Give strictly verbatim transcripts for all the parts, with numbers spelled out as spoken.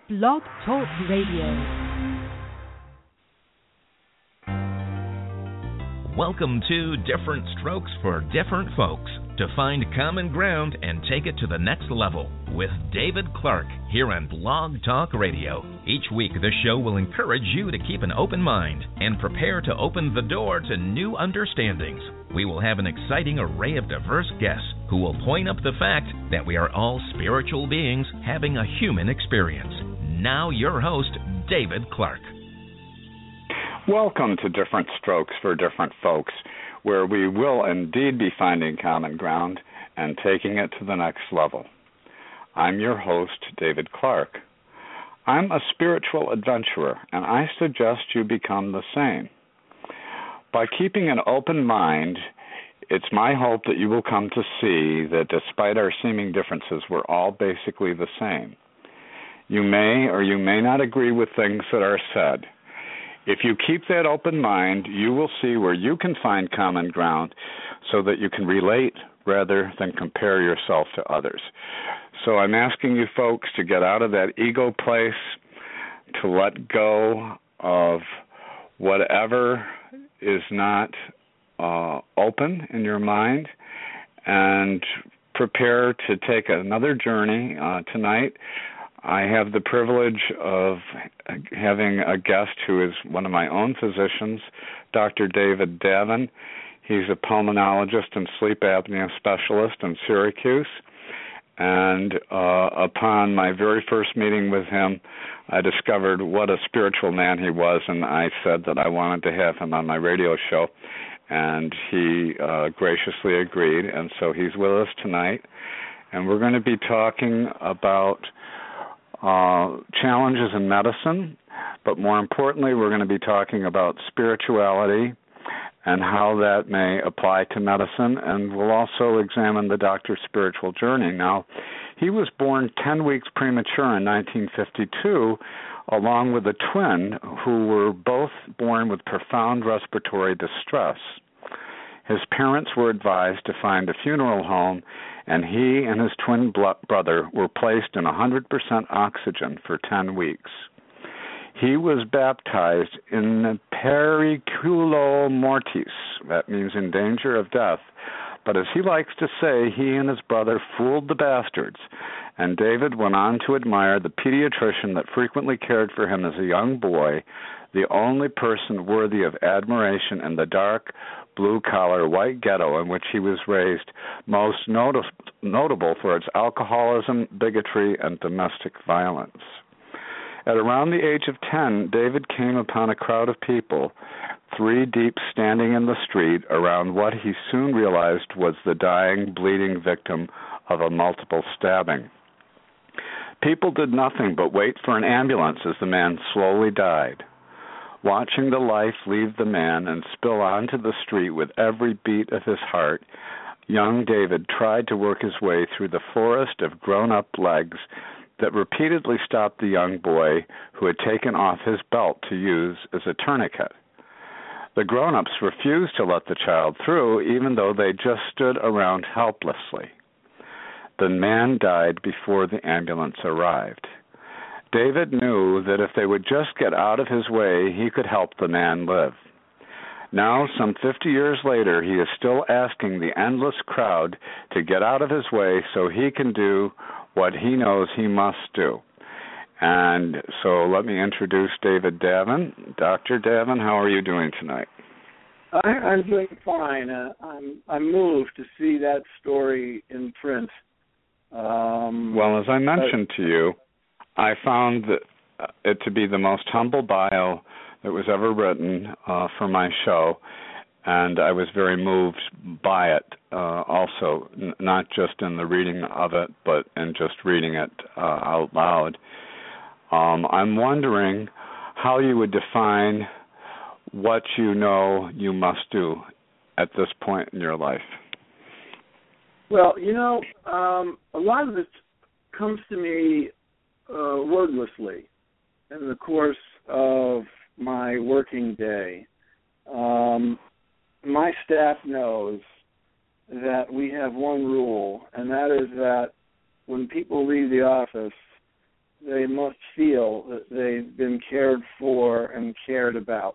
Blog Talk Radio. Welcome to Different Strokes for Different Folks, to find common ground and take it to the next level with David Clark here on Blog Talk Radio. Each week, the show will encourage you to keep an open mind and prepare to open the door to new understandings. We will have an exciting array of diverse guests who will point up the fact that we are all spiritual beings having a human experience. Now your host, David Clark. Welcome to Different Strokes for Different Folks, where we will indeed be finding common ground and taking it to the next level. I'm your host, David Clark. I'm a spiritual adventurer, and I suggest you become the same. By keeping an open mind, it's my hope that you will come to see that despite our seeming differences, we're all basically the same. You may or you may not agree with things that are said. If you keep that open mind, you will see where you can find common ground so that you can relate rather than compare yourself to others. So I'm asking you folks to get out of that ego place, to let go of whatever is not uh, open in your mind, and prepare to take another journey uh, tonight. I have the privilege of having a guest who is one of my own physicians, Doctor David Davin. He's a pulmonologist and sleep apnea specialist in Syracuse. And uh, upon my very first meeting with him, I discovered what a spiritual man he was, and I said that I wanted to have him on my radio show. And he uh, graciously agreed, and so he's with us tonight. And we're going to be talking about Uh, challenges in medicine, but more importantly, we're going to be talking about spirituality and how that may apply to medicine, and we'll also examine the doctor's spiritual journey. Now, he was born ten weeks premature in nineteen fifty-two, along with a twin who were both born with profound respiratory distress. His parents were advised to find a funeral home, and he and his twin brother were placed in one hundred percent oxygen for ten weeks. He was baptized in periculo mortis, that means in danger of death. But as he likes to say, he and his brother fooled the bastards, and David went on to admire the pediatrician that frequently cared for him as a young boy, the only person worthy of admiration in the dark, blue-collar, white ghetto in which he was raised, most not- notable for its alcoholism, bigotry, and domestic violence. At around the age of ten, David came upon a crowd of people, three deep, standing in the street around what he soon realized was the dying, bleeding victim of a multiple stabbing. People did nothing but wait for an ambulance as the man slowly died. Watching the life leave the man and spill onto the street with every beat of his heart, young David tried to work his way through the forest of grown-up legs that repeatedly stopped the young boy who had taken off his belt to use as a tourniquet. The grown-ups refused to let the child through, even though they just stood around helplessly. The man died before the ambulance arrived. David knew that if they would just get out of his way, he could help the man live. Now, some fifty years later, he is still asking the endless crowd to get out of his way so he can do what he knows he must do. And so let me introduce David Davin. Doctor Davin, how are you doing tonight? I, I'm doing fine. Uh, I'm, I'm moved to see that story in print. Um, well, as I mentioned but, to you, I found that it to be the most humble bio that was ever written uh, for my show, and I was very moved by it uh, also, n- not just in the reading of it, but in just reading it uh, out loud. Um, I'm wondering how you would define what you know you must do at this point in your life. Well, you know, um, a lot of it comes to me Uh, wordlessly in the course of my working day. Um, my staff knows that we have one rule, and that is that when people leave the office, they must feel that they've been cared for and cared about.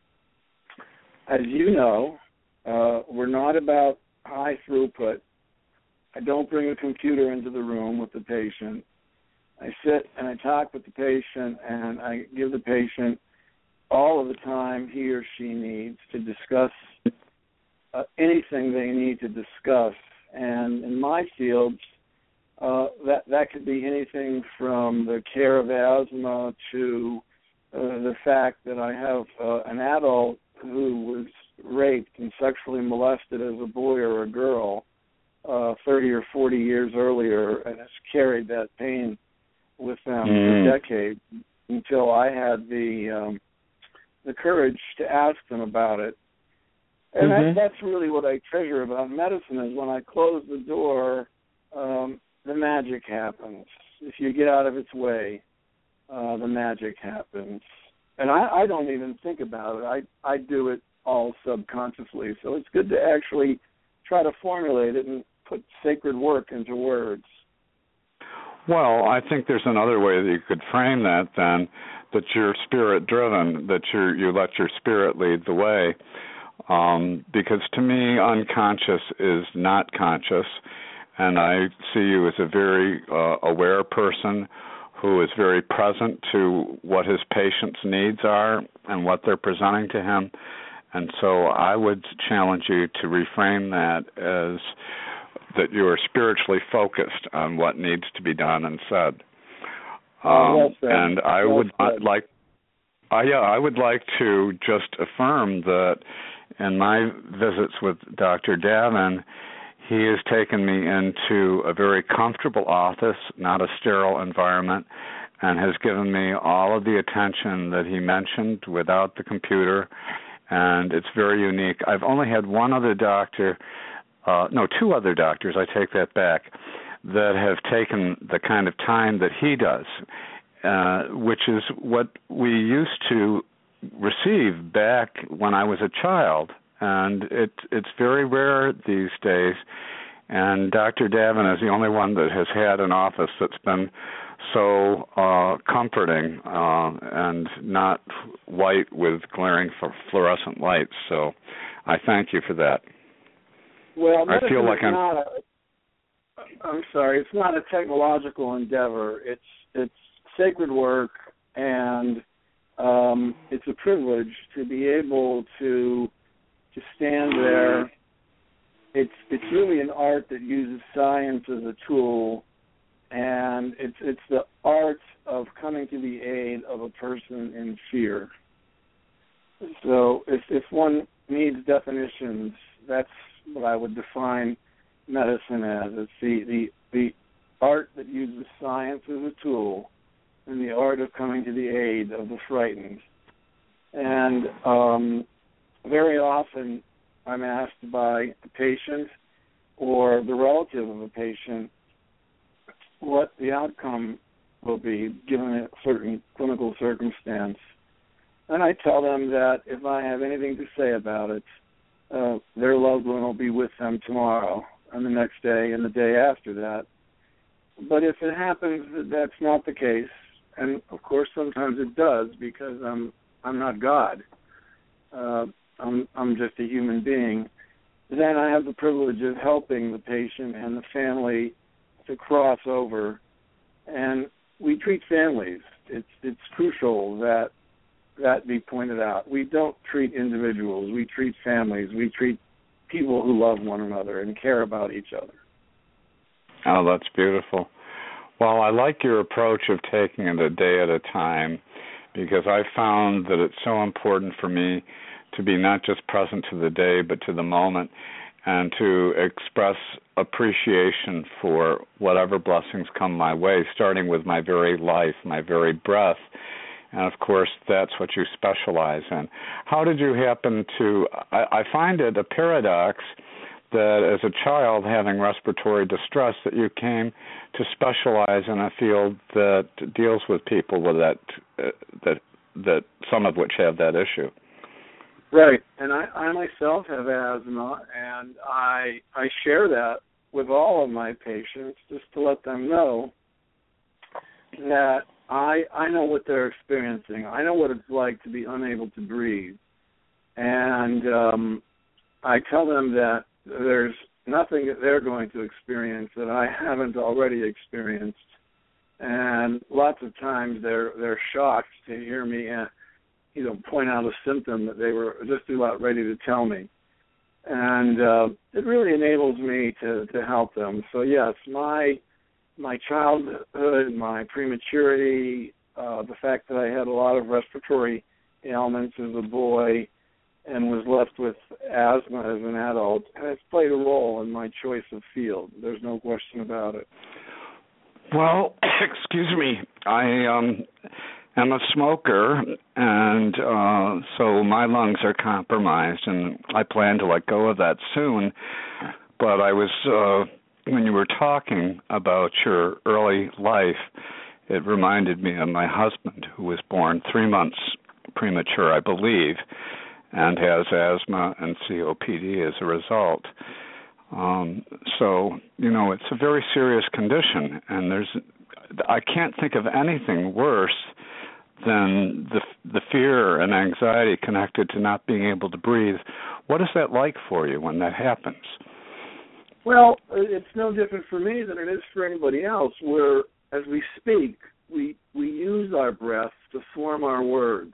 As you know, uh, we're not about high throughput. I don't bring a computer into the room with the patient. I sit and I talk with the patient, and I give the patient all of the time he or she needs to discuss uh, anything they need to discuss. And in my field, uh, that, that could be anything from the care of asthma to uh, the fact that I have uh, an adult who was raped and sexually molested as a boy or a girl uh, thirty or forty years earlier, and has carried that pain with them mm. for decades until I had the um, the courage to ask them about it. And mm-hmm. that, that's really what I treasure about medicine, is when I close the door, um, the magic happens. If you get out of its way, uh, the magic happens. And I, I don't even think about it. I, I do it all subconsciously. So it's good to actually try to formulate it and put sacred work into words. Well, I think there's another way that you could frame that then, that you're spirit-driven, that you you let your spirit lead the way. Um, because to me, unconscious is not conscious, and I see you as a very uh, aware person who is very present to what his patient's needs are and what they're presenting to him. And so I would challenge you to reframe that as that you are spiritually focused on what needs to be done and said. Um, well said. And I well would said. like, uh, yeah, I would like to just affirm that in my visits with Doctor Davin, he has taken me into a very comfortable office, not a sterile environment, and has given me all of the attention that he mentioned without the computer, and it's very unique. I've only had one other doctor, uh, no, two other doctors, I take that back, that have taken the kind of time that he does, uh, which is what we used to receive back when I was a child. And it, it's very rare these days. And Doctor Davin is the only one that has had an office that's been so uh, comforting uh, and not white with glaring fluorescent lights. So I thank you for that. Well, I feel like I'm. Not a, I'm sorry, it's not a technological endeavor. It's it's sacred work, and um, it's a privilege to be able to to stand there. It's it's really an art that uses science as a tool, and it's it's the art of coming to the aid of a person in fear. So if if one needs definitions, that's what I would define medicine as. It's the, the, the art that uses science as a tool, and the art of coming to the aid of the frightened. And um, very often I'm asked by a patient or the relative of a patient what the outcome will be given a certain clinical circumstance. And I tell them that if I have anything to say about it, uh, their loved one will be with them tomorrow and the next day and the day after that. But if it happens that that's not the case, and of course sometimes it does because I'm I'm not God, uh, I'm I'm just a human being, then I have the privilege of helping the patient and the family to cross over. And we treat families. It's it's crucial that that be pointed out. We don't treat individuals. We treat families. We treat people who love one another and care about each other. Oh, that's beautiful. Well, I like your approach of taking it a day at a time, because I found that it's so important for me to be not just present to the day, but to the moment, and to express appreciation for whatever blessings come my way, starting with my very life, my very breath. And, of course, that's what you specialize in. How did you happen to, I, I find it a paradox that as a child having respiratory distress that you came to specialize in a field that deals with people with that, uh, that, that some of which have that issue. Right, and I, I myself have asthma, and I I share that with all of my patients just to let them know that I I know what they're experiencing. I know what it's like to be unable to breathe, and um, I tell them that there's nothing that they're going to experience that I haven't already experienced. And lots of times they're they're shocked to hear me, uh, you know, point out a symptom that they were just about ready to tell me. And uh, it really enables me to, to help them. So yes, my my childhood, my prematurity, uh, the fact that I had a lot of respiratory ailments as a boy and was left with asthma as an adult has played a role in my choice of field. There's no question about it. Well, excuse me, I um, am a smoker, and uh, so my lungs are compromised, and I plan to let go of that soon. But I was, uh, when you were talking about your early life, it reminded me of my husband, who was born three months premature, I believe, and has asthma and C O P D as a result. Um, so, you know, it's a very serious condition, and there's, I can't think of anything worse than the the fear and anxiety connected to not being able to breathe. What is that like for you when that happens? Well, it's no different for me than it is for anybody else, where as we speak, we we use our breath to form our words.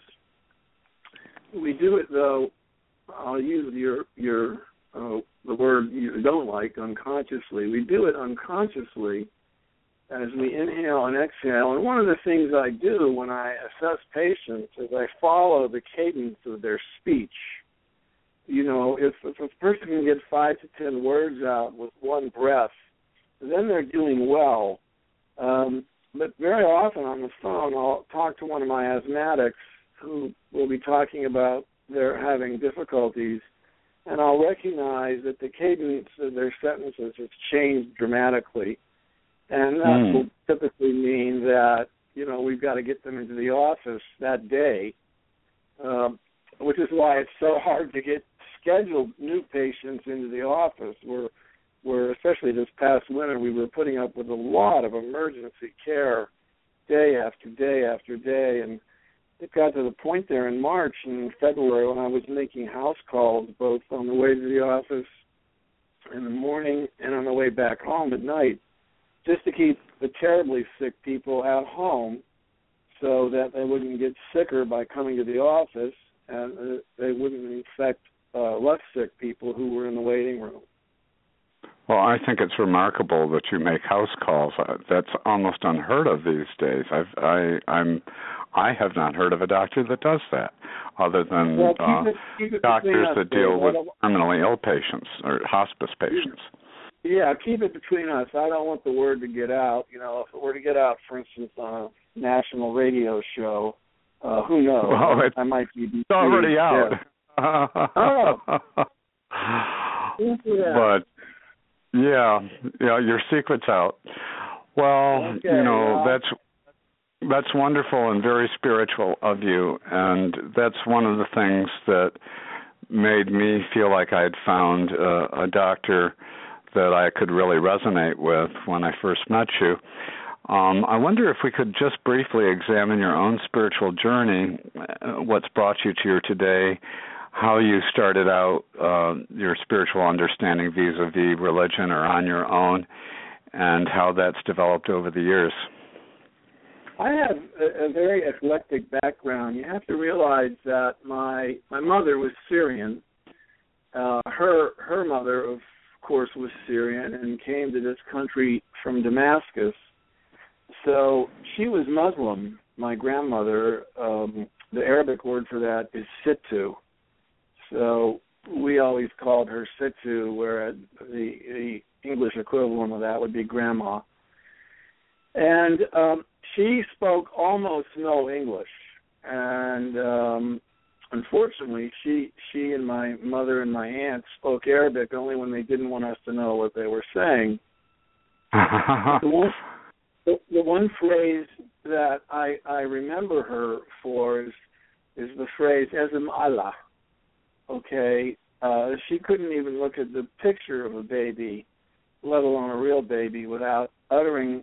We do it, though, I'll use your your uh, the word you don't like, unconsciously. We do it unconsciously as we inhale and exhale. And one of the things I do when I assess patients is I follow the cadence of their speech. You know, if, if a person can get five to ten words out with one breath, then they're doing well. Um, but very often on the phone, I'll talk to one of my asthmatics who will be talking about their having difficulties, and I'll recognize that the cadence of their sentences has changed dramatically. And that mm. will typically mean that, you know, we've got to get them into the office that day, um, which is why it's so hard to get scheduled new patients into the office. We're, we're, especially this past winter, we were putting up with a lot of emergency care day after day after day, and it got to the point there in March and February when I was making house calls both on the way to the office in the morning and on the way back home at night, just to keep the terribly sick people at home so that they wouldn't get sicker by coming to the office and they wouldn't infect uh, less sick people who were in the waiting room. Well, I think it's remarkable that you make house calls. That's almost unheard of these days. I've, I, I'm, I have not heard of a doctor that does that, other than well, keep uh, it, keep it doctors us, that deal with don't, terminally ill patients or hospice patients. Yeah, keep it between us. I don't want the word to get out. You know, if it were to get out, for instance, on a national radio show, uh, who knows? Well, it's, I might be. It's already out. Oh. But yeah, yeah, your secret's out. Well, okay, you know, well. that's that's wonderful and very spiritual of you, and that's one of the things that made me feel like I had found uh, a doctor that I could really resonate with when I first met you. Um, I wonder if we could just briefly examine your own spiritual journey, uh, what's brought you to your today, how you started out uh, your spiritual understanding vis-a-vis religion or on your own, and how that's developed over the years. I have a, a very eclectic background. You have to realize that my my mother was Syrian. Uh, her her mother, of course, was Syrian and came to this country from Damascus. So she was Muslim. My grandmother, um, the Arabic word for that is Sittu. So we always called her Sittu, whereas the, the English equivalent of that would be Grandma. And um, she spoke almost no English. And um, unfortunately, she she and my mother and my aunt spoke Arabic only when they didn't want us to know what they were saying. the, one, the, the one phrase that I, I remember her for is, is the phrase, Ezem Allah. Okay, uh, she couldn't even look at the picture of a baby, let alone a real baby, without uttering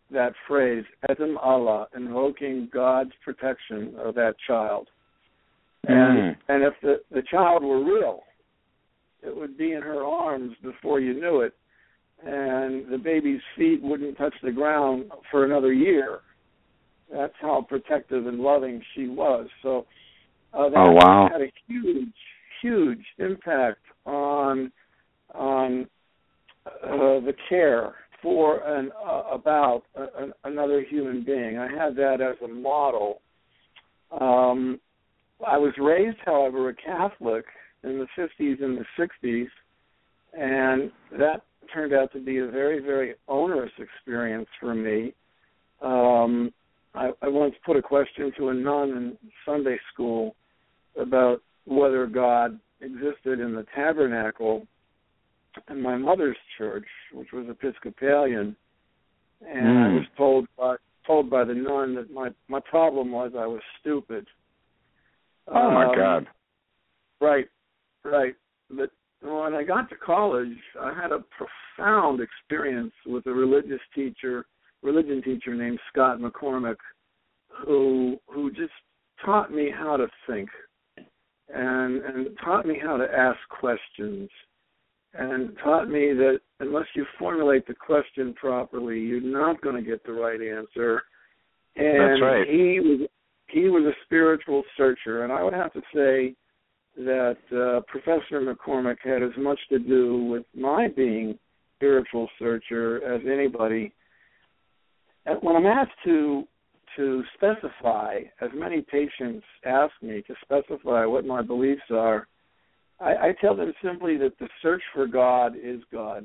that phrase, Edim Allah, invoking God's protection of that child. And Mm. and if the, the child were real, it would be in her arms before you knew it, and the baby's feet wouldn't touch the ground for another year. That's how protective and loving she was. So uh, that oh, wow. had a huge, huge impact on on uh, the care for and uh, about a, a, another human being. I had that as a model. Um, I was raised, however, a Catholic in the fifties and the sixties, and that turned out to be a very, very onerous experience for me. Um, I, I once put a question to a nun in Sunday school about whether God existed in the tabernacle in my mother's church, which was Episcopalian, and mm. I was told by, told by the nun that my, my problem was I was stupid. Oh, my um, God. Right, right. But when I got to college, I had a profound experience with a religious teacher, religion teacher named Scott McCormick, who who just taught me how to think and, and taught me how to ask questions and taught me that unless you formulate the question properly, you're not going to get the right answer. And That's right. he was he was a spiritual searcher, and I would have to say that uh, Professor McCormick had as much to do with my being a spiritual searcher as anybody. And when I'm asked to to specify, as many patients ask me to specify what my beliefs are, I, I tell them simply that the search for God is God.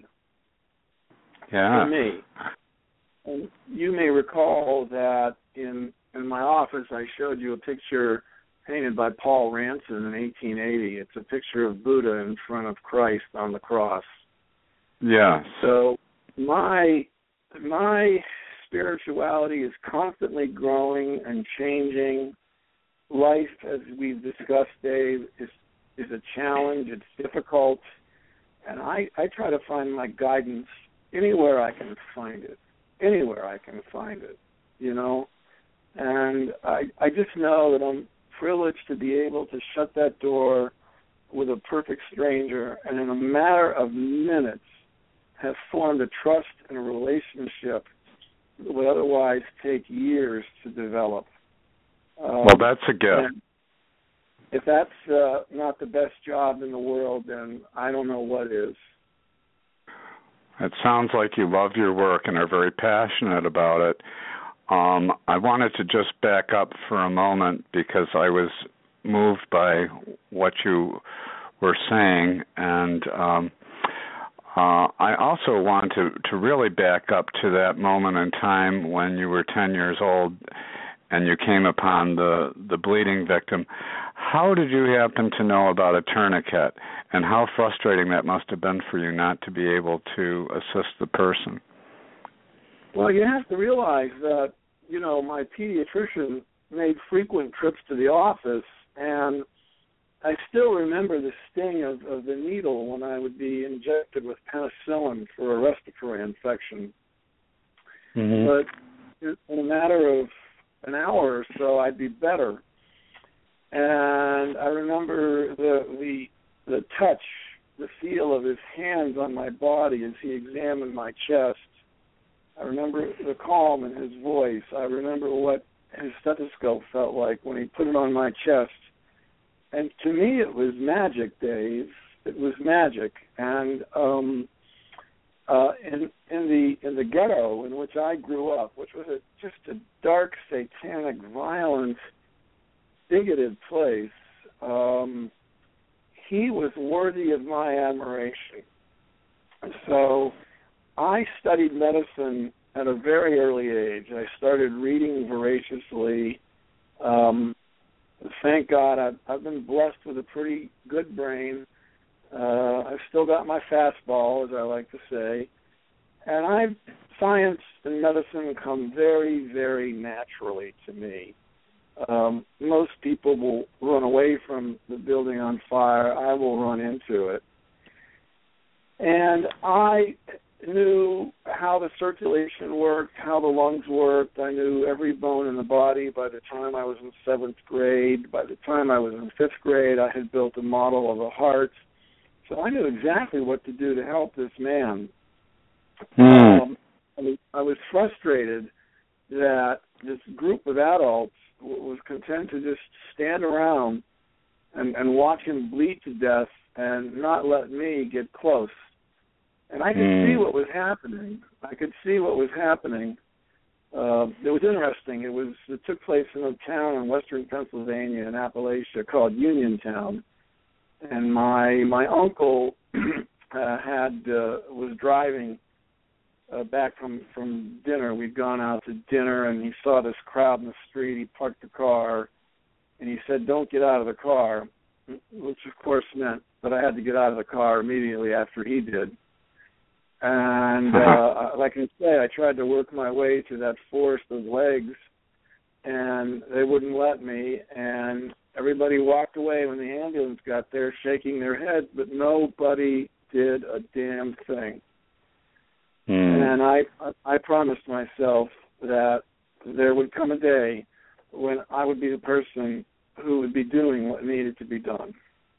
Yeah. For me. And you may recall that in in my office I showed you a picture painted by Paul Ranson in eighteen eighty. It's a picture of Buddha in front of Christ on the cross. Yeah. So my my spirituality is constantly growing and changing. Life, as we've discussed, Dave, is is a challenge. It's difficult, and I, I try to find my guidance anywhere I can find it. Anywhere I can find it, you know. And I I just know that I'm privileged to be able to shut that door with a perfect stranger and in a matter of minutes have formed a trust and a relationship that would otherwise take years to develop. Um, well, that's a gift. If that's uh, not the best job in the world, then I don't know what is. It sounds like you love your work and are very passionate about it. Um, I wanted to just back up for a moment because I was moved by what you were saying, and um, uh, I also want to, to really back up to that moment in time when you were ten years old and you came upon the, the bleeding victim. How did you happen to know about a tourniquet, and how frustrating that must have been for you not to be able to assist the person? Well, you have to realize that, you know, my pediatrician made frequent trips to the office, and I still remember the sting of, of the needle when I would be injected with penicillin for a respiratory infection. Mm-hmm. But in a matter of an hour or so, I'd be better. And I remember the the the touch, the feel of his hands on my body as he examined my chest. I remember the calm in his voice. I remember what his stethoscope felt like when he put it on my chest. And to me, it was magic, Dave. It was magic. And um, uh, in in the in the ghetto in which I grew up, which was a, just a dark, satanic, violent, bigoted place, um, he was worthy of my admiration. So I studied medicine at a very early age. I started reading voraciously. Um, thank God I've, I've been blessed with a pretty good brain. Uh, I've still got my fastball, as I like to say. And I've, science and medicine come very, very naturally to me. Um, most people will run away from the building on fire. I will run into it. And I knew how the circulation worked, how the lungs worked. I knew every bone in the body by the time I was in seventh grade. By the time I was in fifth grade, I had built a model of a heart. So I knew exactly what to do to help this man. Mm. Um, I was, I was frustrated that this group of adults w- was content to just stand around and, and watch him bleed to death and not let me get close. And I could mm. see what was happening. I could see what was happening. Uh, it was interesting. It was it took place in a town in western Pennsylvania in Appalachia called Uniontown. And my my uncle uh, had uh, was driving uh, back from, from dinner. We'd gone out to dinner, and he saw this crowd in the street. He parked the car, and he said, "Don't get out of the car," which of course meant that I had to get out of the car immediately after he did. And uh, like I say, I tried to work my way to that forest of legs, and they wouldn't let me. And everybody walked away when the ambulance got there, shaking their heads, but nobody did a damn thing. Mm. And I, I promised myself that there would come a day when I would be the person who would be doing what needed to be done.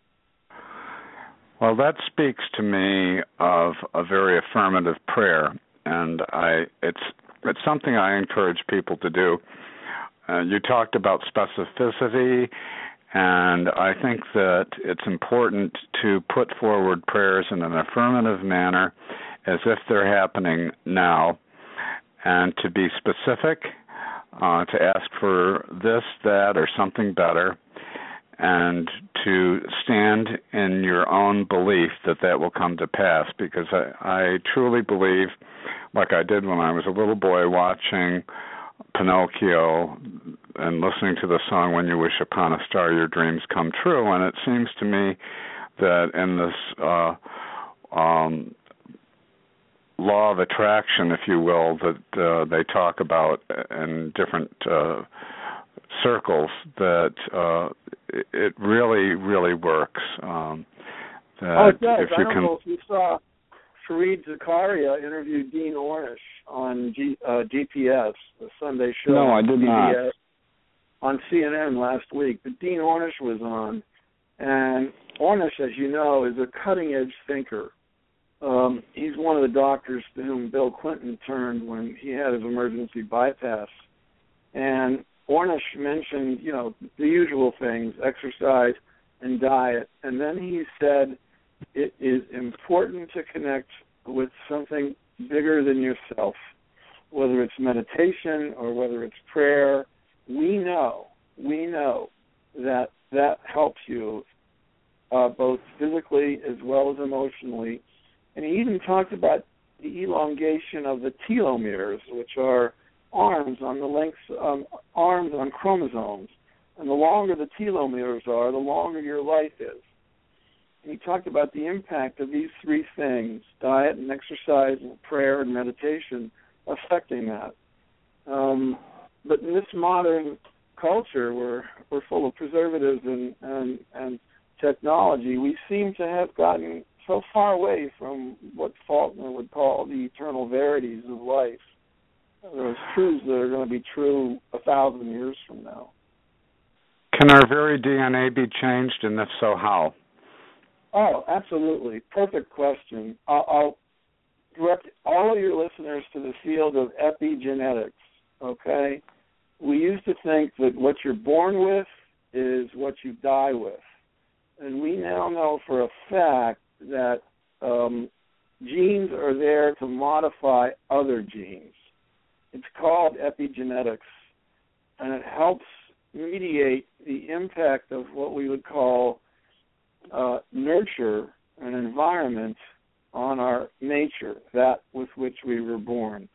Well, that speaks to me of a very affirmative prayer, and I it's it's something I encourage people to do. Uh, you talked about specificity, and I think that it's important to put forward prayers in an affirmative manner as if they're happening now, and to be specific, uh, to ask for this, that, or something better, and to stand in your own belief that that will come to pass, because I, I truly believe, like I did when I was a little boy watching Pinocchio and listening to the song, "When You Wish Upon a Star, Your Dreams Come True," and it seems to me that in this uh, um, law of attraction, if you will, that uh, they talk about in different uh, circles, that uh, it really, really works. Um, oh, it does. If I you don't can... know if you saw Fareed Zakaria interview Dean Ornish on G, uh, G P S, the Sunday show. No, I did not. On C N N last week. But Dean Ornish was on, and Ornish, as you know, is a cutting-edge thinker. Um, he's one of the doctors to whom Bill Clinton turned when he had his emergency bypass. And Ornish mentioned, you know, the usual things, exercise and diet. And then he said it is important to connect with something bigger than yourself, whether it's meditation or whether it's prayer. We know, we know that that helps you uh, both physically as well as emotionally. And he even talked about the elongation of the telomeres, which are arms on the lengths, um, arms on chromosomes. And the longer the telomeres are, the longer your life is. And he talked about the impact of these three things, diet and exercise and prayer and meditation, affecting that. Um, but in this modern culture, where we're full of preservatives and, and, and technology, we seem to have gotten so far away from what Faulkner would call the eternal verities of life. Those truths that are going to be true a thousand years from now. Can our very D N A be changed, and if so, how? Oh, absolutely. Perfect question. I'll, I'll direct all of your listeners to the field of epigenetics, okay? We used to think that what you're born with is what you die with. And we now know for a fact that um, genes are there to modify other genes. It's called epigenetics, and it helps mediate the impact of what we would call uh, nurture and environment on our nature, that with which we were born.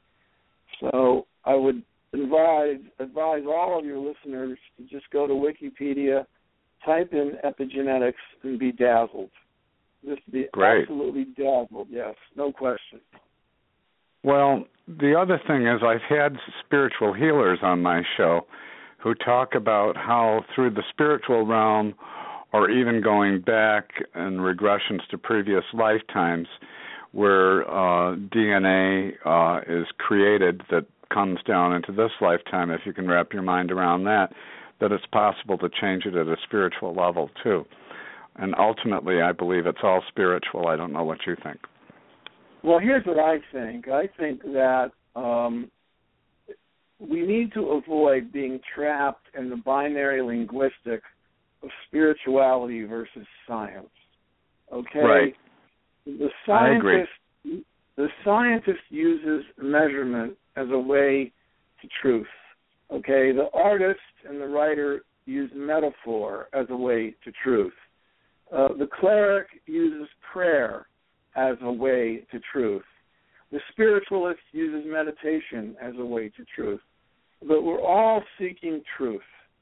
So I would advise, advise all of your listeners to just go to Wikipedia, type in epigenetics, and be dazzled. Just be Great. Absolutely dazzled, yes, no question. Well, the other thing is I've had spiritual healers on my show who talk about how through the spiritual realm, or even going back in regressions to previous lifetimes, where uh, D N A uh, is created that comes down into this lifetime, if you can wrap your mind around that, that it's possible to change it at a spiritual level too. And ultimately, I believe it's all spiritual. I don't know what you think. Well, here's what I think. I think that um, we need to avoid being trapped in the binary linguistic of spirituality versus science. Okay? Right. The I agree. scientist, the scientist uses measurement as a way to truth. Okay? The artist and the writer use metaphor as a way to truth. Uh, the cleric uses prayer as a way to truth. The spiritualist uses meditation as a way to truth. But we're all seeking truth.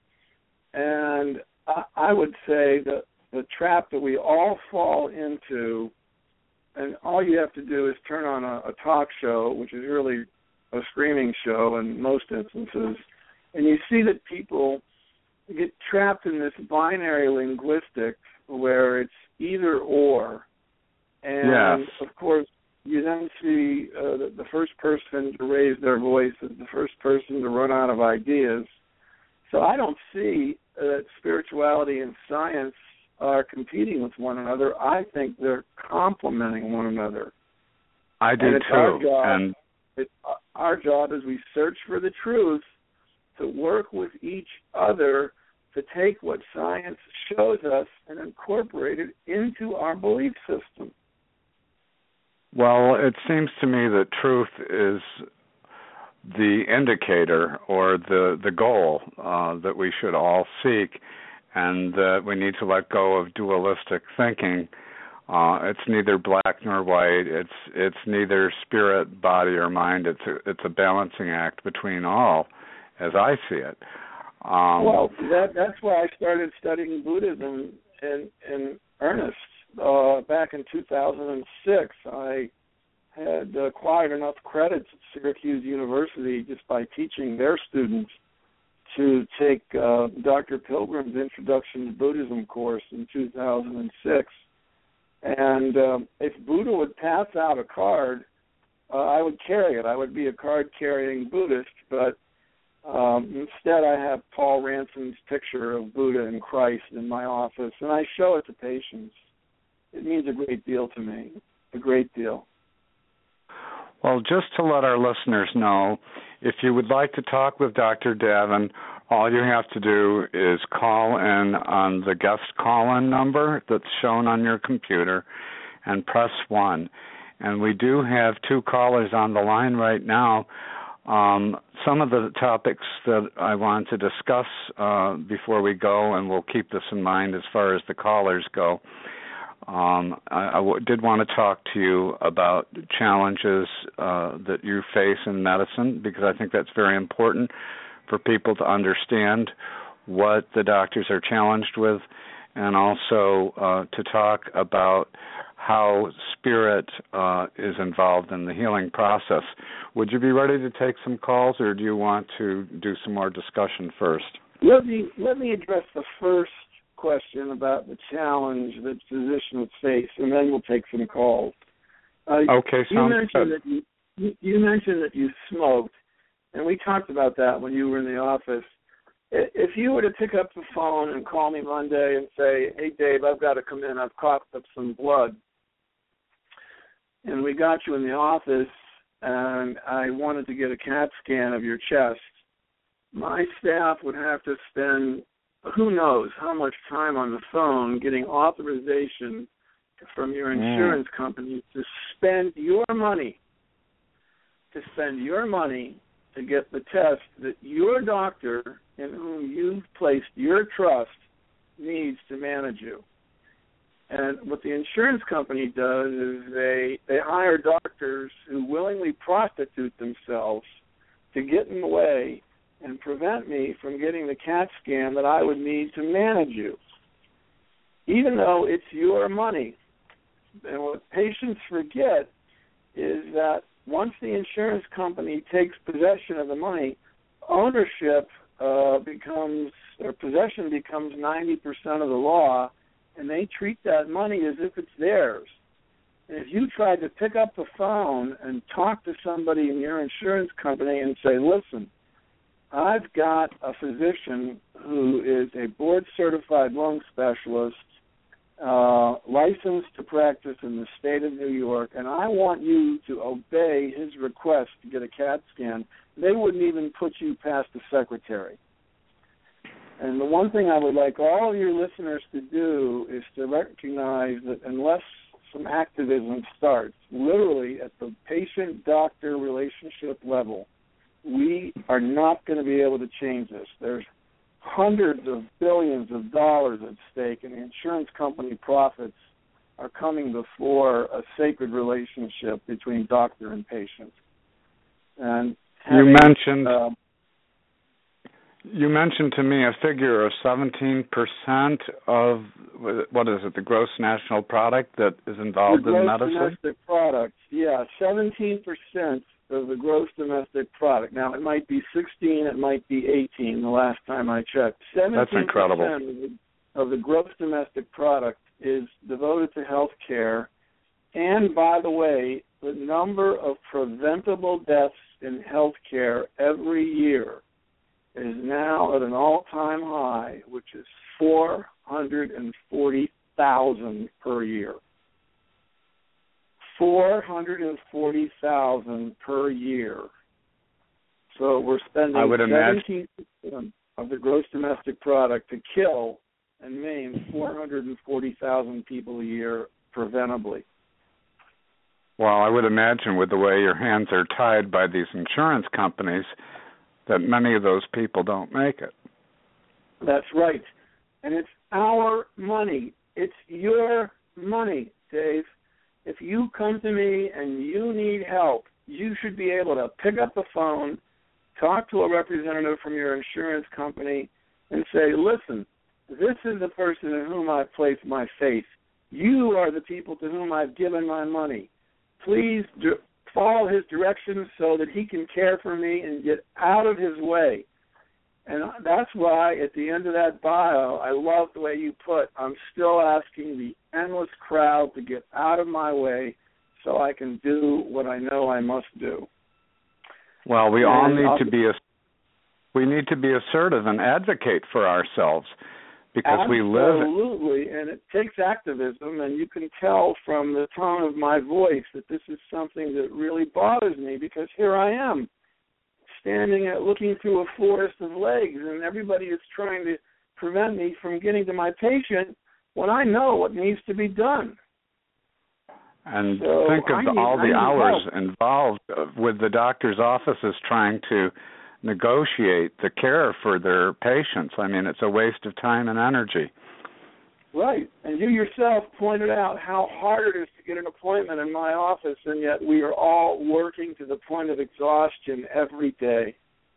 And I, I would say that the trap that we all fall into, and all you have to do is turn on a, a talk show, which is really a screaming show in most instances, and you see that people get trapped in this binary linguistics where it's either or. And, yes. of course, you then see uh, the, the first person to raise their voice is the first person to run out of ideas. So I don't see uh, that spirituality and science are competing with one another. I think they're complementing one another. I do and it's too. Our job, and it's our job as we search for the truth to work with each other to take what science shows us and incorporate it into our belief system. Well, it seems to me that truth is the indicator or the, the goal uh, that we should all seek, and that we need to let go of dualistic thinking. Uh, it's neither black nor white. It's it's neither spirit, body, or mind. It's a, it's a balancing act between all, as I see it. Um, well, that, that's why I started studying Buddhism in, in earnest. Uh, back in two thousand six, I had acquired enough credits at Syracuse University just by teaching their students to take uh, Doctor Pilgrim's Introduction to Buddhism course in two thousand six. And um, if Buddha would pass out a card, uh, I would carry it. I would be a card-carrying Buddhist, but um, instead I have Paul Ranson's picture of Buddha and Christ in my office, and I show it to patients. It means a great deal to me, a great deal. Well, just to let our listeners know, if you would like to talk with Doctor Davin, all you have to do is call in on the guest call-in number that's shown on your computer and press one. And we do have two callers on the line right now. Um, some of the topics that I want to discuss uh, before we go, and we'll keep this in mind as far as the callers go. Um, I, I w- did want to talk to you about challenges uh, that you face in medicine, because I think that's very important for people to understand what the doctors are challenged with, and also uh, to talk about how spirit uh, is involved in the healing process. Would you be ready to take some calls, or do you want to do some more discussion first? Let me let me address the first question about the challenge that physicians face, and then we'll take some calls. Uh, okay, sounds you mentioned good. That you, you mentioned that you smoked, and we talked about that when you were in the office. If you were to pick up the phone and call me Monday and say, hey, Dave, I've got to come in, I've coughed up some blood, and we got you in the office, and I wanted to get a CAT scan of your chest, my staff would have to spend who knows how much time on the phone getting authorization from your insurance mm. company to spend your money, to spend your money to get the test that your doctor in whom you've placed your trust needs to manage you. And what the insurance company does is they, they hire doctors who willingly prostitute themselves to get in the way and prevent me from getting the CAT scan that I would need to manage you, even though it's your money. And what patients forget is that once the insurance company takes possession of the money, ownership uh, becomes, or possession becomes ninety percent of the law, and they treat that money as if it's theirs. if you tried to pick up the phone and talk to somebody in your insurance company and say, listen, I've got a physician who is a board-certified lung specialist, uh, licensed to practice in the state of New York, and I want you to obey his request to get a CAT scan, they wouldn't even put you past the secretary. And the one thing I would like all of your listeners to do is to recognize that unless some activism starts, literally at the patient-doctor relationship level, we are not going to be able to change this. There's hundreds of billions of dollars at stake, and the insurance company profits are coming before a sacred relationship between doctor and patient. And having, you mentioned uh, you mentioned to me a figure of seventeen percent of what is it, the gross national product that is involved the in gross medicine? Domestic product, yeah, seventeen percent of the gross domestic product. Now, it might be sixteen, it might be eighteen the last time I checked. That's incredible. seventeen percent of the, of the gross domestic product is devoted to health care. And, by the way, the number of preventable deaths in health care every year is now at an all-time high, which is four hundred forty thousand per year. four hundred forty thousand per year. So we're spending I would seventeen percent of the gross domestic product to kill and maim four hundred forty thousand people a year preventably. Well, I would imagine with the way your hands are tied by these insurance companies that many of those people don't make it. That's right. And it's our money. It's your money, Dave. If you come to me and you need help, you should be able to pick up the phone, talk to a representative from your insurance company, and say, listen, this is the person in whom I've placed my faith. You are the people to whom I've given my money. Please do follow his directions so that he can care for me and get out of his way. And that's why at the end of that bio, I love the way you put, I'm still asking the endless crowd to get out of my way so I can do what I know I must do. Well, we and all need I'll, to be we need to be assertive and advocate for ourselves because absolutely, we live. Absolutely, and it takes activism, and you can tell from the tone of my voice that this is something that really bothers me because here I am, standing at looking through a forest of legs, and everybody is trying to prevent me from getting to my patient when I know what needs to be done. And so think of need, all the hours help. involved with the doctor's offices trying to negotiate the care for their patients. I mean, it's a waste of time and energy. Right. And you yourself pointed out how hard it is to get an appointment in my office, and yet we are all working to the point of exhaustion every day.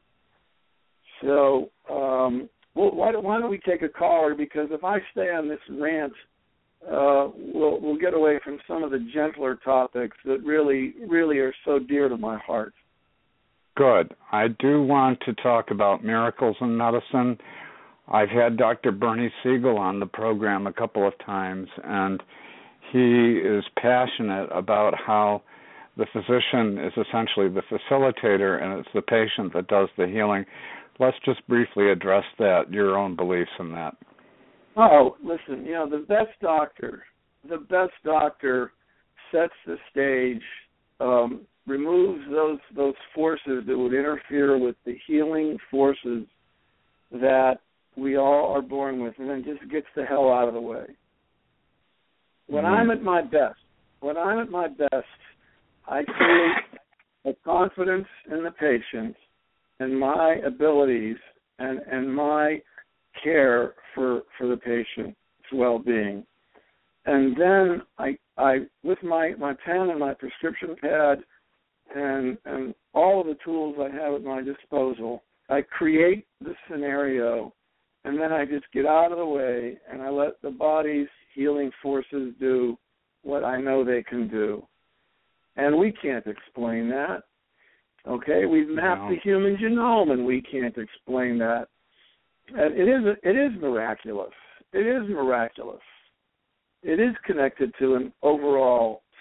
So um, well, why, don't, why don't we take a caller? Because if I stay on this rant, uh, we'll, we'll get away from some of the gentler topics that really, really are so dear to my heart. Good. I do want to talk about miracles in medicine. I've had Doctor Bernie Siegel on the program a couple of times, and he is passionate about how the physician is essentially the facilitator and it's the patient that does the healing. Let's just briefly address that, your own beliefs in that. Oh, listen, you know, the best doctor, the best doctor sets the stage, um, removes those those forces that would interfere with the healing forces that we all are born with, and then just gets the hell out of the way. When mm-hmm. I'm at my best, when I'm at my best, I create a confidence in the patient and my abilities and, and my care for for the patient's well-being. And then I, I with my, my pen and my prescription pad and and all of the tools I have at my disposal, I create the scenario, and then I just get out of the way and I let the body's healing forces do what I know they can do. And we can't explain that. Okay, we've mapped no. the human genome, and we can't explain that. And it is it is miraculous. It is miraculous. It is connected to an overall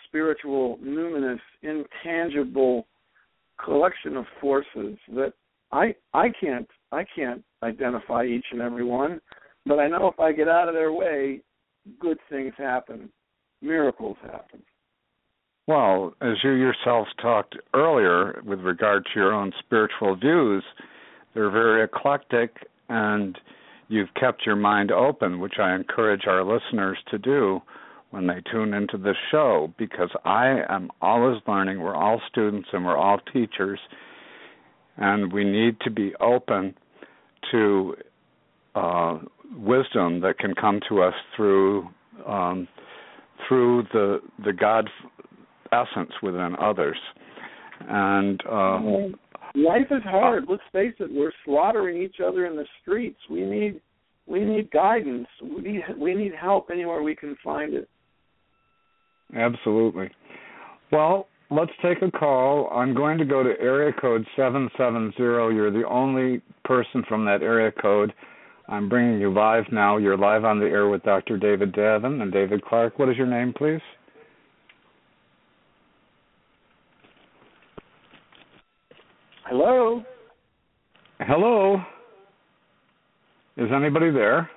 spiritual, numinous, intangible collection of forces that I I can't I can't identify each and every one, but I know if I get out of their way, good things happen, miracles happen. Well, as you yourselves talked earlier with regard to your own spiritual views, they're very eclectic, and you've kept your mind open, which I encourage our listeners to do when they tune into this show, because I am always learning. We're all students and we're all teachers, and we need to be open to uh, wisdom that can come to us through um, through the the God essence within others. And uh, life is hard. Let's face it. We're slaughtering each other in the streets. We need we need guidance. We need we need help anywhere we can find it. Absolutely. Well, let's take a call. I'm going to go to area code seven seven zero. You're the only person from that area code. I'm bringing you live now. You're live on the air with Doctor David Davin and David Clark. What is your name, please? Hello? Hello? Is anybody there?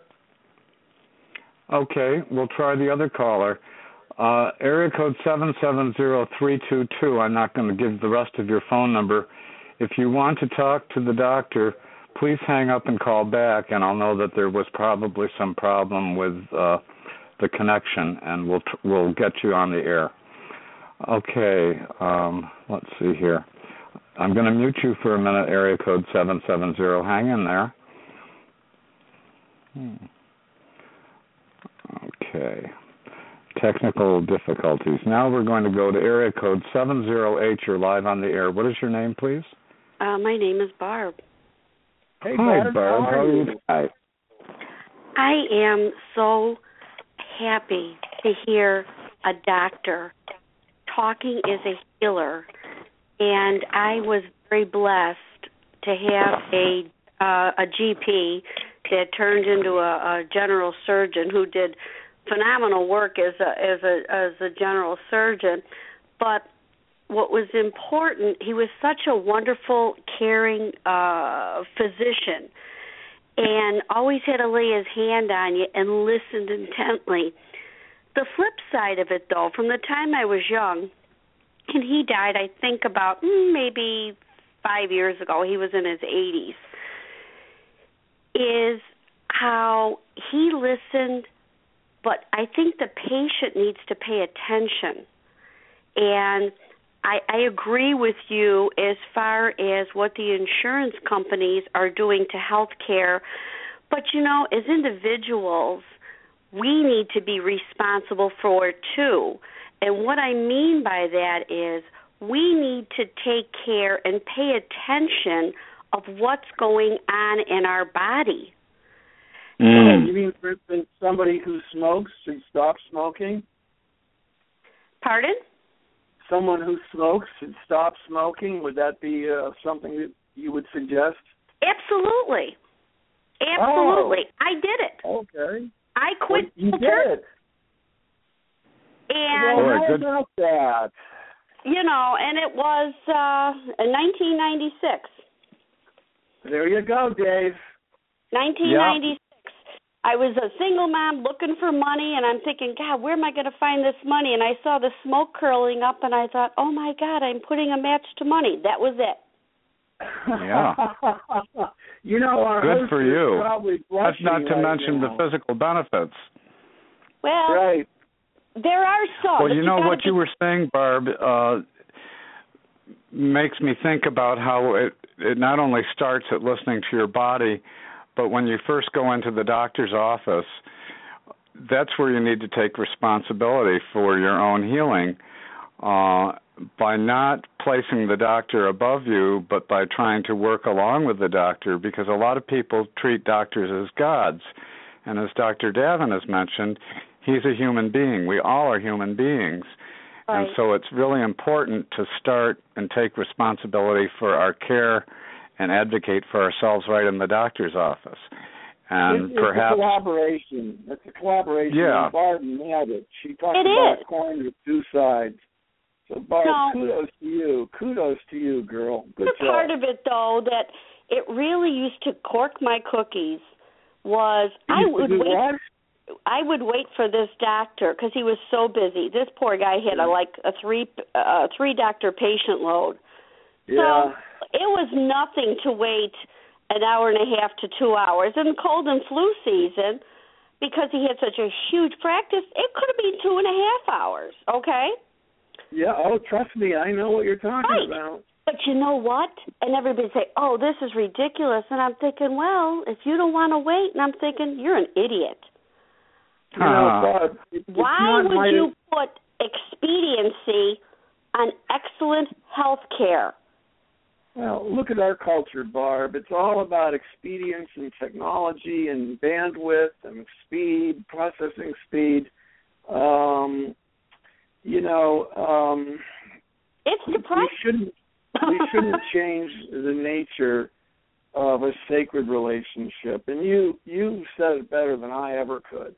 Okay, we'll try the other caller. Uh, area code seven seven zero three two two. I'm not going to give the rest of your phone number. If you want to talk to the doctor, please hang up and call back, and I'll know that there was probably some problem with uh, the connection, and we'll t- we'll get you on the air. Okay, um, let's see here. I'm going to mute you for a minute, area code seven seven zero. Hang in there. Hmm. Okay. Technical difficulties. Now we're going to go to area code seven zero eight. You're live on the air. What is your name, please? Uh, my name is Barb. Hey, Hi, Barb. Barb. How How are are you? you? Hi. I am so happy to hear a doctor talking as a healer, and I was very blessed to have a uh, a G P that turned into a, a general surgeon who did phenomenal work as a as a as a general surgeon. But what was important, he was such a wonderful, caring uh, physician, and always had to lay his hand on you and listened intently. The flip side of it, though, from the time I was young, and he died, I think about mm, maybe five years ago, he was in his eighties, is how he listened, but I think the patient needs to pay attention. And I, I agree with you as far as what the insurance companies are doing to healthcare. But, you know, as individuals, we need to be responsible for it too. And what I mean by that is we need to take care and pay attention of what's going on in our body. Mm. So you mean, for instance, somebody who smokes should stop smoking? Pardon? Someone who smokes should stop smoking? Would that be uh, something that you would suggest? Absolutely. Absolutely. Oh. I did it. Okay. I quit. Well, you smoking. did. And well, Boy, how good. about that? You know, and it was uh, in nineteen ninety-six. There you go, Dave. nineteen ninety-six. Yeah. I was a single mom looking for money, and I'm thinking, God, where am I going to find this money? And I saw the smoke curling up, and I thought, oh, my God, I'm putting a match to money. That was it. Yeah. You know, our good for you. That's not to right mention now. the physical benefits. Well, right. there are some. Well, you know you what be- you were saying, Barb, uh, makes me think about how it, it not only starts at listening to your body, but when you first go into the doctor's office, that's where you need to take responsibility for your own healing uh, by not placing the doctor above you, but by trying to work along with the doctor, because a lot of people treat doctors as gods. And as Doctor Davin has mentioned, he's a human being. We all are human beings. Right. And so it's really important to start and take responsibility for our care and advocate for ourselves right in the doctor's office. And it's, perhaps it's a collaboration. It's a collaboration. Yeah. Barb nailed it. She talked It about is. a coin with two sides. So, Barb, No. kudos to you. Kudos to you, girl. Good The job. part of it, though, that it really used to cork my cookies was I You would do wait. what? I would wait for this doctor because he was so busy. This poor guy had a, like a three uh, three doctor patient load. Yeah. So it was nothing to wait an hour and a half to two hours. In cold and flu season, because he had such a huge practice, it could have been two and a half hours. Okay. Yeah. Oh, trust me, I know what you're talking Right. about. But you know what? And everybody say, "Oh, this is ridiculous." And I'm thinking, well, if you don't want to wait, and I'm thinking, you're an idiot. You know, Uh, Barb, it, it's Why not would my, you put expediency on excellent health care? Well, look at our culture, Barb. It's all about expedience and technology and bandwidth and speed, processing speed. Um, you know, um, It's we, we depressing. shouldn't we shouldn't change the nature of a sacred relationship. And you you said it better than I ever could.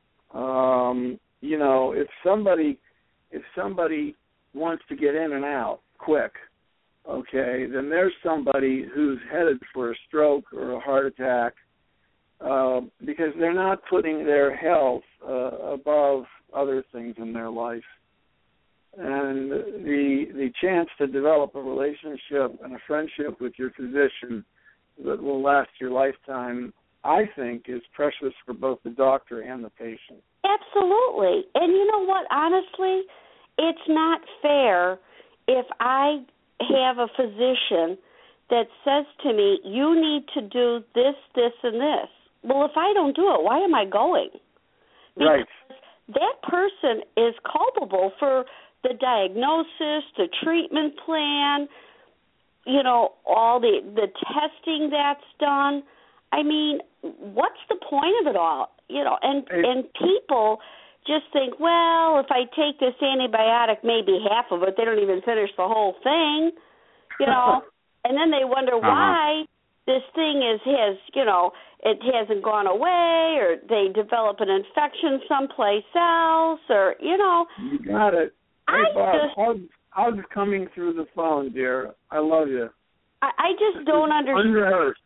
Um, you know, if somebody if somebody wants to get in and out quick, okay, then there's somebody who's headed for a stroke or a heart attack uh, because they're not putting their health uh, above other things in their life. And the the chance to develop a relationship and a friendship with your physician that will last your lifetime, I think, is precious for both the doctor and the patient. Absolutely. And you know what? Honestly, it's not fair if I have a physician that says to me, you need to do this, this, and this. Well, if I don't do it, why am I going? Because Right. that person is culpable for the diagnosis, the treatment plan, you know, all the the testing that's done. I mean, what's the point of it all? You know, and It, and people just think, well, if I take this antibiotic, maybe half of it, they don't even finish the whole thing, you know, and then they wonder Uh-huh. why this thing is has, you know, it hasn't gone away, or they develop an infection someplace else, or, you know. You got it. Hey, I Bob, just, hugs, hugs coming through the phone, dear. I love you. I, I just don't understand. Unrehearsed.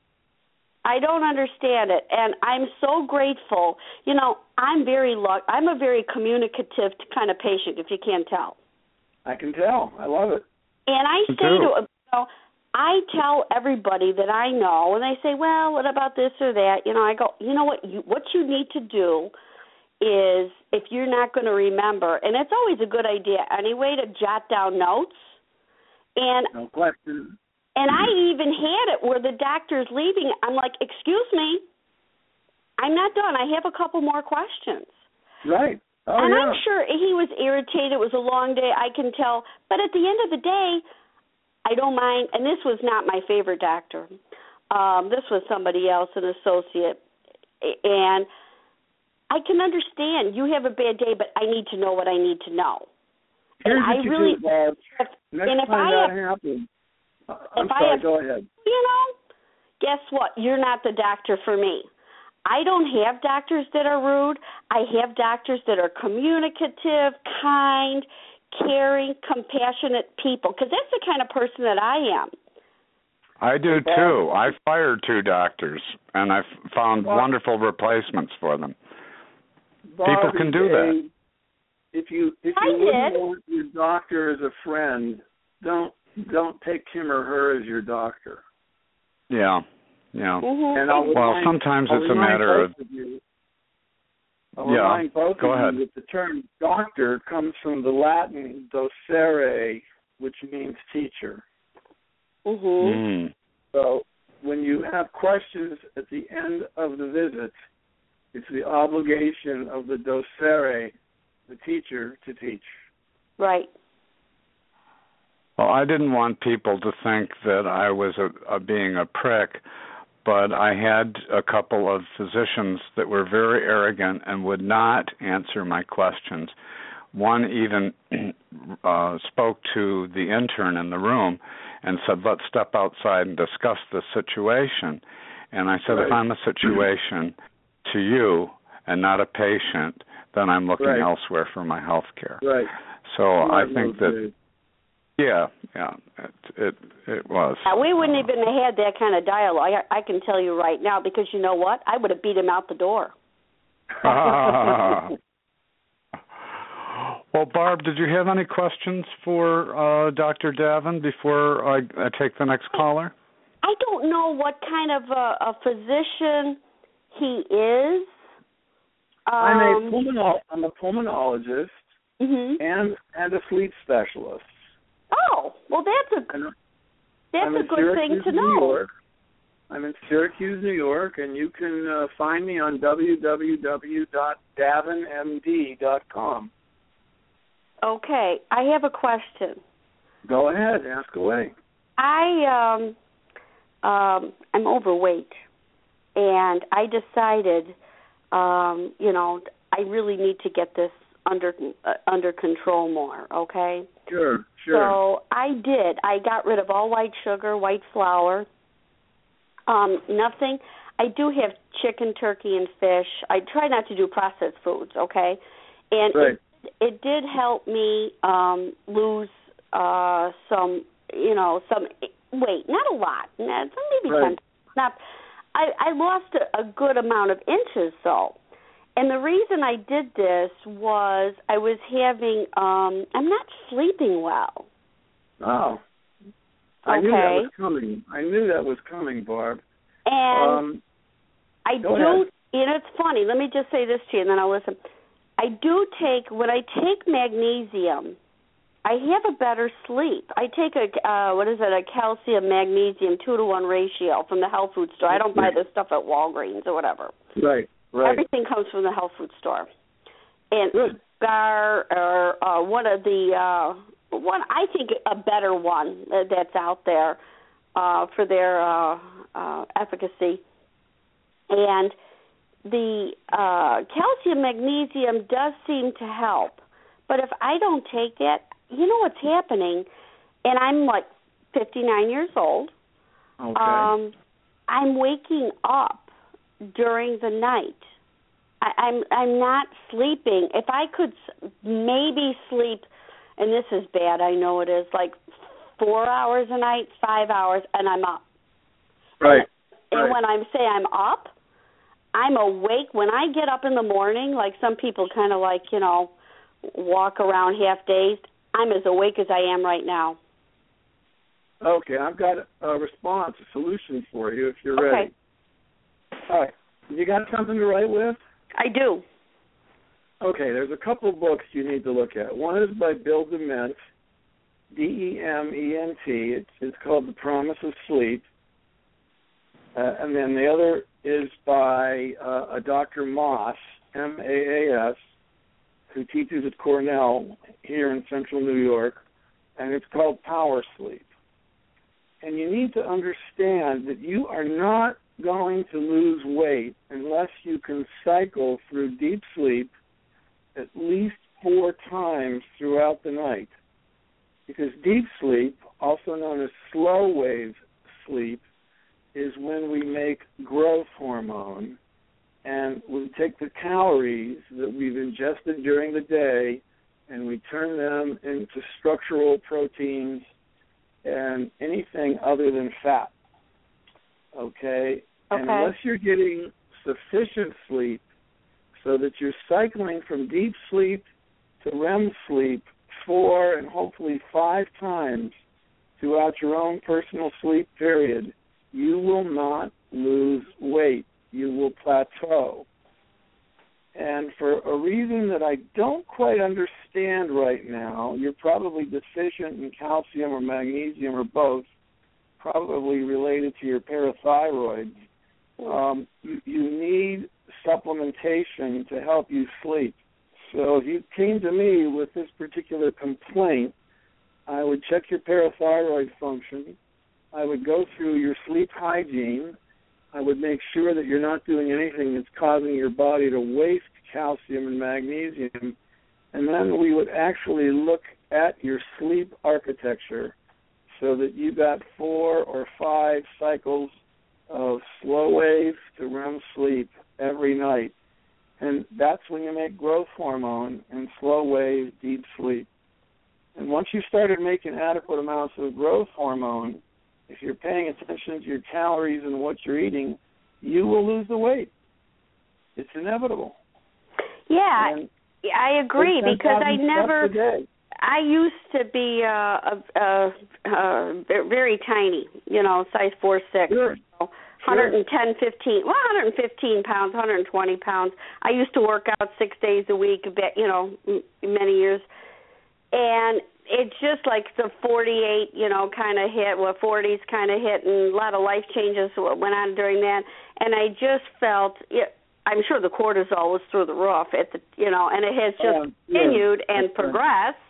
I don't understand it, and I'm so grateful. You know, I'm very luck. I'm a very communicative kind of patient, if you can't tell. I can tell. I love it. And I Me say too. to, you know, I tell everybody that I know, and they say, "Well, what about this or that?" You know, I go, "You know what? You, what you need to do is, if you're not going to remember, and it's always a good idea anyway to jot down notes." And No question. And I even had it where the doctor's leaving. I'm like, excuse me, I'm not done. I have a couple more questions. Right. Oh, and yeah. I'm sure he was irritated. It was a long day, I can tell. But at the end of the day, I don't mind. And this was not my favorite doctor. Um, this was somebody else, an associate. And I can understand you have a bad day, but I need to know what I need to know. Here's and what I you really, do, Bob. if, Next and if time I that have, happens, I'm if I sorry, have, go ahead. you know, guess what? You're not the doctor for me. I don't have doctors that are rude. I have doctors that are communicative, kind, caring, compassionate people, because that's the kind of person that I am. I do Bob. too. I fired two doctors, and I've found Bob. wonderful replacements for them. Bob, People can do that. If you if I you wouldn't did. want your doctor as a friend, don't don't take him or her as your doctor. Yeah, yeah. Mm-hmm. And I'll Well, remind, sometimes I'll it's a remind matter both of of you. I'll Yeah, remind both go of ahead. you that the term doctor comes from the Latin docere, which means teacher. Mm-hmm. Mm. So when you have questions at the end of the visit, it's the obligation of the docere, the teacher, to teach. Right. Well, I didn't want people to think that I was a, a being a prick, but I had a couple of physicians that were very arrogant and would not answer my questions. One even uh, spoke to the intern in the room and said, let's step outside and discuss the situation. And I said, right. if I'm a situation to you and not a patient, then I'm looking right. elsewhere for my health care. Right. So right. I think that, good. yeah, yeah, it, it it was. Yeah, we wouldn't even have had that kind of dialogue. I, I can tell you right now, because you know what? I would have beat him out the door. Well, Barb, did you have any questions for uh, Doctor Davin before I, I take the next caller? I don't know what kind of a, a physician he is. Um, I'm a pulmonol- I'm a pulmonologist mm-hmm. and and a sleep specialist. Oh, well, that's a I'm, that's I'm a in good Syracuse, thing to New know. York. I'm in Syracuse, New York, and you can uh, find me on w w w dot davin m d dot com. Okay, I have a question. Go ahead, ask away. I um um I'm overweight, and I decided, um, you know, I really need to get this under uh, under control more. Okay. Sure, sure. So I did. I got rid of all white sugar, white flour. Um, nothing. I do have chicken, turkey, and fish. I try not to do processed foods. Okay, and right. it, it did help me um, lose uh, some, you know, some weight. Not a lot. Maybe right. ten. Not. I, I lost a, a good amount of inches, though. And the reason I did this was I was having, um, I'm not sleeping well. Oh. I okay. knew that was coming. I knew that was coming, Barb. And um, I do, ahead. you know, it's funny. Let me just say this to you, and then I'll listen. I do take, when I take magnesium, I have a better sleep. I take a, uh, what is it, a calcium magnesium two to one ratio from the health food store. I don't buy this stuff at Walgreens or whatever. Right, right. Everything comes from the health food store. And Good. Scar, or uh, one of the, uh, one I think a better one that's out there uh, for their uh, uh, efficacy. And the uh, calcium magnesium does seem to help. But if I don't take it, you know what's happening, and I'm like fifty-nine years old. Okay. Um, I'm waking up during the night. I, I'm I'm not sleeping. If I could maybe sleep, and this is bad, I know it is, like four hours a night, five hours, and I'm up. Right. And, right. and when I say I'm up, I'm awake. When I get up in the morning, like some people kind of like, you know, walk around half-dazed, I'm as awake as I am right now. Okay, I've got a response, a solution for you if you're okay. ready. All right. You got something to write with? I do. Okay, there's a couple of books you need to look at. One is by Bill Dement, D E M E N T. It's, it's called The Promise of Sleep. Uh, and then the other is by uh, a Doctor Moss, M A A S, who teaches at Cornell here in central New York, and it's called Power Sleep. And you need to understand that you are not going to lose weight unless you can cycle through deep sleep at least four times throughout the night. Because deep sleep, also known as slow wave sleep, is when we make growth hormone, and we take the calories that we've ingested during the day and we turn them into structural proteins and anything other than fat. Okay? And okay. unless you're getting sufficient sleep so that you're cycling from deep sleep to R E M sleep four and hopefully five times throughout your own personal sleep period, you will not lose weight. You will plateau. And for a reason that I don't quite understand right now, you're probably deficient in calcium or magnesium or both, probably related to your parathyroid. Um, you, you need supplementation to help you sleep. So if you came to me with this particular complaint, I would check your parathyroid function. I would go through your sleep hygiene. I would make sure that you're not doing anything that's causing your body to waste calcium and magnesium. And then we would actually look at your sleep architecture so that you got four or five cycles of slow wave to R E M sleep every night. And that's when you make growth hormone and slow wave deep sleep. And once you started making adequate amounts of growth hormone, if you're paying attention to your calories and what you're eating, you will lose the weight. It's inevitable. Yeah, and I agree because I never, I used to be uh, a, a, a very tiny, you know, size four six. Sure. So one hundred ten, fifteen, well, one hundred fifteen pounds, one hundred twenty pounds. I used to work out six days a week, you know, many years. And it's just like the forty-eight, you know, kind of hit, well, forties kind of hit, and a lot of life changes went on during that. And I just felt, I'm sure the cortisol was through the roof, at the, you know, and it has just um, continued yeah. and progressed.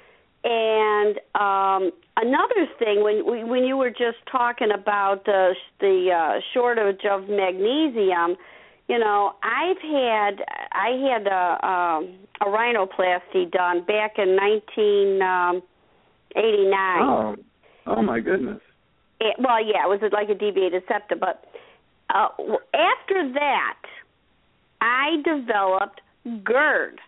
And um, another thing, when when you were just talking about the the uh, shortage of magnesium, you know, I've had I had a, um, a rhinoplasty done back in nineteen eighty-nine. Oh, oh my goodness. It, well, yeah, it was like a deviated septum, but uh, after that, I developed GERD.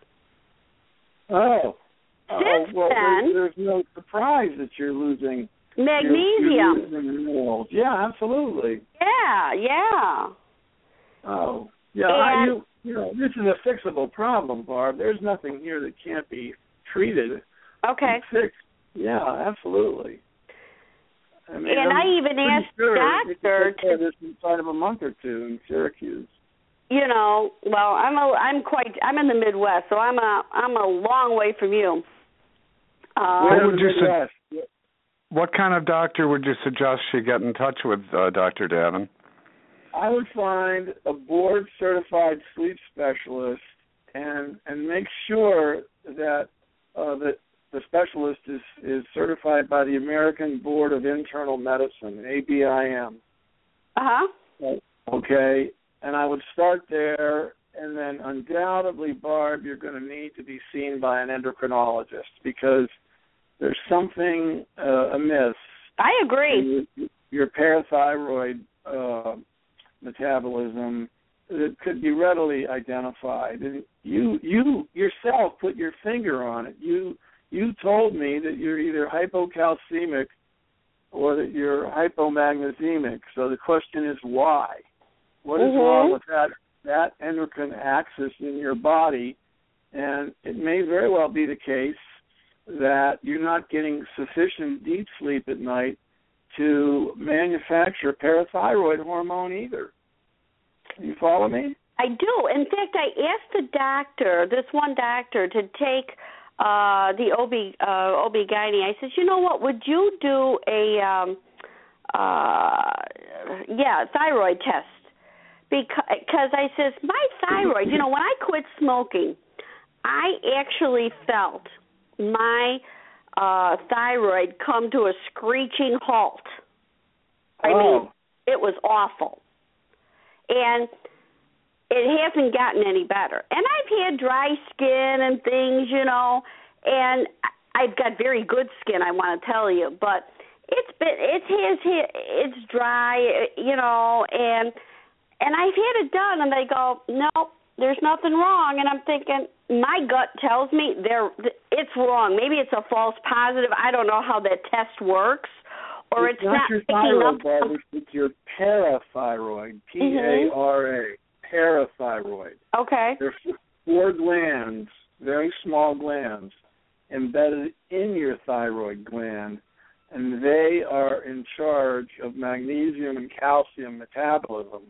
Oh. Since oh, well, then, there's, there's no surprise that you're losing magnesium. You're, you're losing minerals. Yeah, absolutely. Yeah, yeah. Oh, yeah. And, I, you, you know, this is a fixable problem, Barb. There's nothing here that can't be treated. Okay. Fixed. Yeah, absolutely. I mean, and I'm I even asked sure doctor to this inside of a month or two in Syracuse. You know, well, I'm a, I'm quite, I'm in the Midwest, so I'm a, I'm a long way from you. Uh, what would you su- What kind of doctor would you suggest she get in touch with, uh, Doctor Davin? I would find a board-certified sleep specialist and and make sure that uh, that the specialist is, is certified by the American Board of Internal Medicine, A B I M. Uh-huh. Okay, and I would start there, and then undoubtedly, Barb, you're going to need to be seen by an endocrinologist because there's something uh, amiss. I agree. Your, your parathyroid uh, metabolism that could be readily identified. And you you yourself put your finger on it. You you told me that you're either hypocalcemic or that you're hypomagnesiemic. So the question is why? What is mm-hmm. wrong with that that endocrine axis in your body? And it may very well be the case that you're not getting sufficient deep sleep at night to manufacture parathyroid hormone either. You follow me? I do. In fact, I asked the doctor, this one doctor, to take uh, the O B, uh, O B G Y N. I said, you know what, would you do a, um, uh, yeah, thyroid test? Because I says, my thyroid, you know, when I quit smoking, I actually felt my uh, thyroid come to a screeching halt. I oh. mean, it was awful. And it hasn't gotten any better. And I've had dry skin and things, you know, and I've got very good skin, I want to tell you, but it's been, it has, it's dry, you know, and and I've had it done, and they go, no, there's nothing wrong. And I'm thinking, my gut tells me there it's wrong. Maybe it's a false positive. I don't know how that test works, or it's, it's not, not your picking thyroid, up. Barb, it's your parathyroid, P A R A, mm-hmm. parathyroid. Okay. There are four glands, very small glands, embedded in your thyroid gland, and they are in charge of magnesium and calcium metabolism.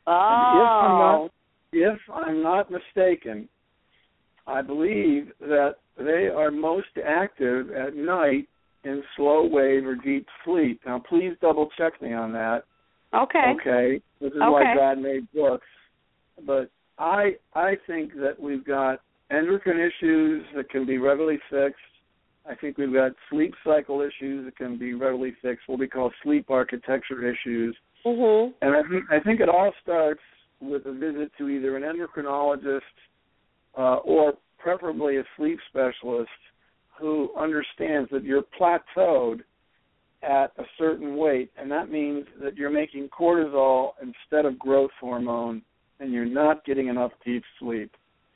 Oh. And if I'm not, if I'm not mistaken, I believe that they are most active at night in slow wave or deep sleep. Now, please double check me on that. Okay. Okay. This is okay. why God made books. But I I think that we've got endocrine issues that can be readily fixed. I think we've got sleep cycle issues that can be readily fixed, what we call sleep architecture issues. Mm-hmm. And I think, I think it all starts with a visit to either an endocrinologist uh, or preferably a sleep specialist who understands that you're plateaued at a certain weight, and that means that you're making cortisol instead of growth hormone, and you're not getting enough deep sleep.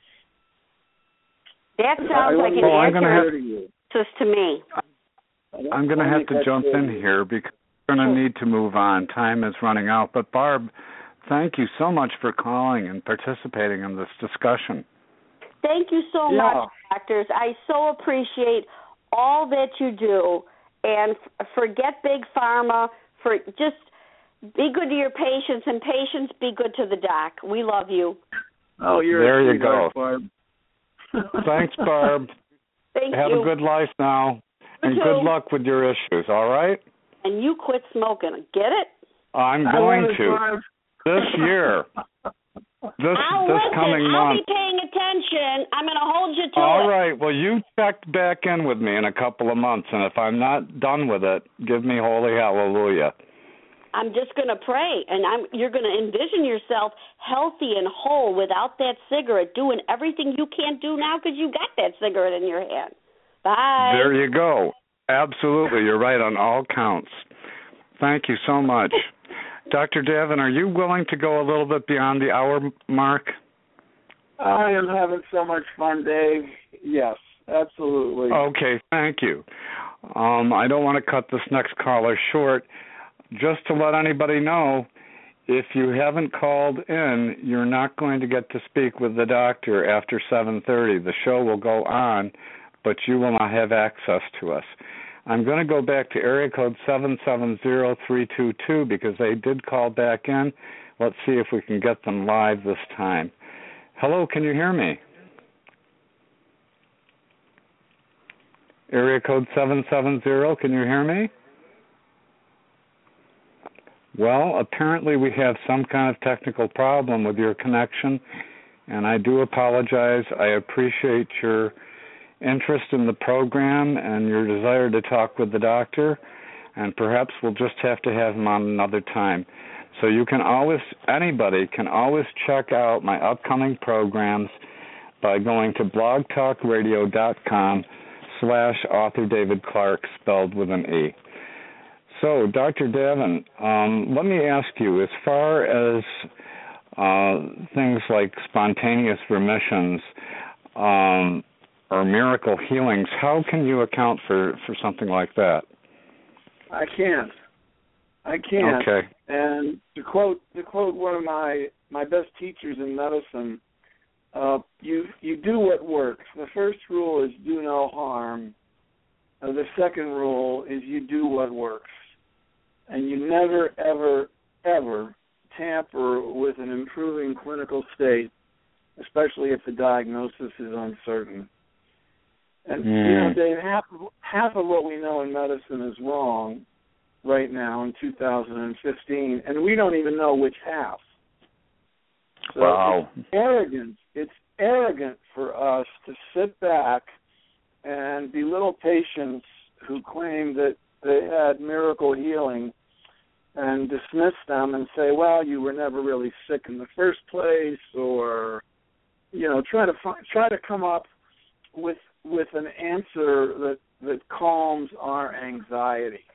That sounds like an well, answer have, to me. I'm going to have to jump in here because we're going to need to move on. Time is running out. But, Barb, thank you so much for calling and participating in this discussion. Thank you so yeah. much, doctors. I so appreciate all that you do. And f- forget Big Pharma. For just be good to your patients, and patients be good to the doc. We love you. Oh, you're there a you go. Barb. Thanks, Barb. Thank Have you. a good life now. You and too. Good luck with your issues, all right? And you quit smoking. Get it? I'm going to. Barb. This year. This I'll this listen. coming I'll month. be paying attention. I'm going to hold you to All it. right. Well, you check back in with me in a couple of months, and if I'm not done with it, give me holy hallelujah. I'm just going to pray, and I'm. You're going to envision yourself healthy and whole without that cigarette, doing everything you can't do now because you got that cigarette in your hand. Bye. There you go. Absolutely. You're right on all counts. Thank you so much. Doctor Davin, are you willing to go a little bit beyond the hour mark? I am having so much fun, Dave. Yes, absolutely. Okay, thank you. Um, I don't want to cut this next caller short. Just to let anybody know, if you haven't called in, you're not going to get to speak with the doctor after seven thirty. The show will go on, but you will not have access to us. I'm going to go back to area code seven seven zero three two two because they did call back in. Let's see if we can get them live this time. Hello, can you hear me? Area code seven seven zero, can you hear me? Well, apparently we have some kind of technical problem with your connection, and I do apologize. I appreciate your interest in the program and your desire to talk with the doctor, and perhaps we'll just have to have him on another time. So you can always, anybody can always check out my upcoming programs by going to blogtalkradio.com slash author David Clark, spelled with an E. So, Doctor Davin, um, let me ask you, as far as uh, things like spontaneous remissions um, or miracle healings, how can you account for, for something like that? I can't. I can't. Okay. And to quote to quote one of my, my best teachers in medicine, uh, you you do what works. The first rule is do no harm. Uh, the second rule is you do what works. And you never, ever, ever tamper with an improving clinical state, especially if the diagnosis is uncertain. And, mm. you know, Dave, half of, half of what we know in medicine is wrong right now in two thousand fifteen, and we don't even know which half. So wow. It's arrogant. It's arrogant for us to sit back and belittle patients who claim that they had miracle healing and dismiss them and say, well, you were never really sick in the first place, or, you know, try to find, try to come up with with an answer that, that calms our anxiety.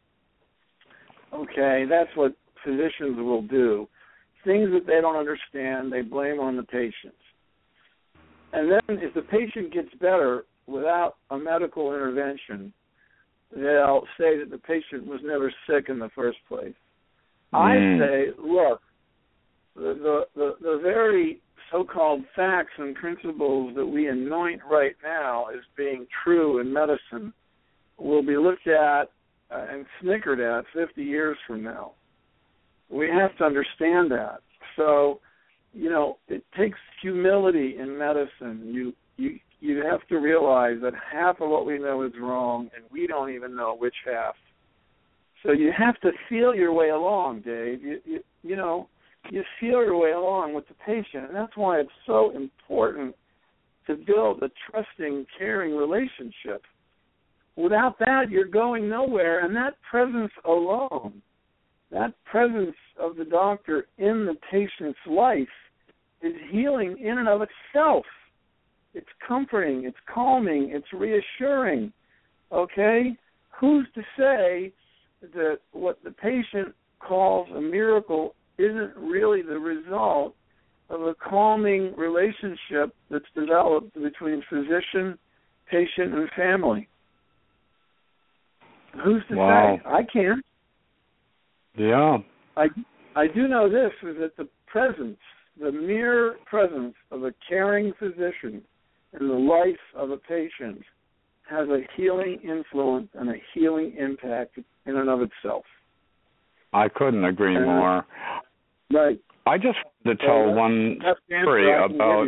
Okay, that's what physicians will do. Things that they don't understand, they blame on the patient. And then if the patient gets better without a medical intervention, they'll say that the patient was never sick in the first place. Mm. I say, look, the, the, the, the very so-called facts and principles that we anoint right now as being true in medicine will be looked at uh, and snickered at fifty years from now. We have to understand that. So, you know, it takes humility in medicine. You you you have to realize that half of what we know is wrong, and we don't even know which half. So you have to feel your way along, Dave. You you, you know, you feel your way along with the patient, and that's why it's so important to build a trusting, caring relationship. Without that, you're going nowhere, and that presence alone, that presence of the doctor in the patient's life is healing in and of itself. It's comforting, it's calming, it's reassuring, okay? Who's to say that what the patient calls a miracle isn't really the result of a calming relationship that's developed between physician, patient, and family. Who's to wow. say? I can't. Yeah. I, I do know this, is that the presence, the mere presence of a caring physician in the life of a patient has a healing influence and a healing impact in and of itself. I couldn't agree and, more. Right. I just wanted to tell so one story about...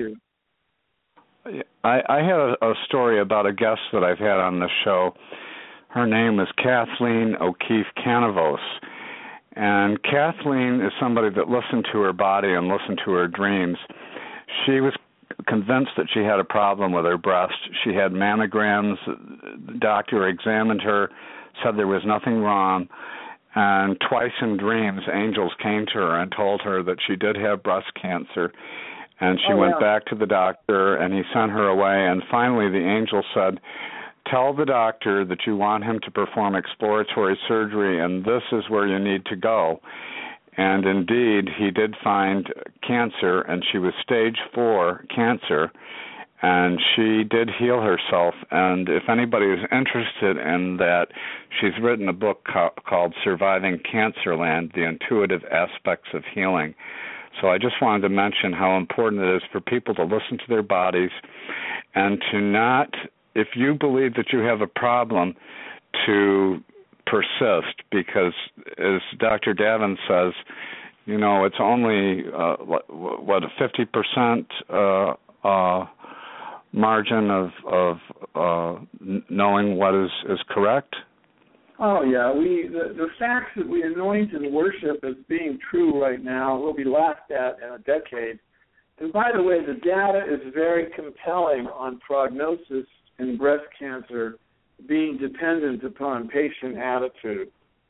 I, I had a, a story about a guest that I've had on the show. Her name is Kathleen O'Keefe Canavos. And Kathleen is somebody that listened to her body and listened to her dreams. She was convinced that she had a problem with her breast. She had mammograms. The doctor examined her, said there was nothing wrong. And twice in dreams, angels came to her and told her that she did have breast cancer. And she oh, went yeah. back to the doctor, and he sent her away. And finally, the angel said, tell the doctor that you want him to perform exploratory surgery, and this is where you need to go. And indeed, he did find cancer, and she was stage four cancer, and she did heal herself. And if anybody is interested in that, she's written a book co- called Surviving Cancerland, The Intuitive Aspects of Healing. So I just wanted to mention how important it is for people to listen to their bodies and to not, if you believe that you have a problem, to persist, because as Doctor Davin says, you know, it's only, uh, what, a fifty percent uh, uh, margin of, of uh, knowing what is, is correct? Oh, yeah. We the, the facts that we anoint and worship as being true right now will be laughed at in a decade. And by the way, the data is very compelling on prognosis in breast cancer being dependent upon patient attitude.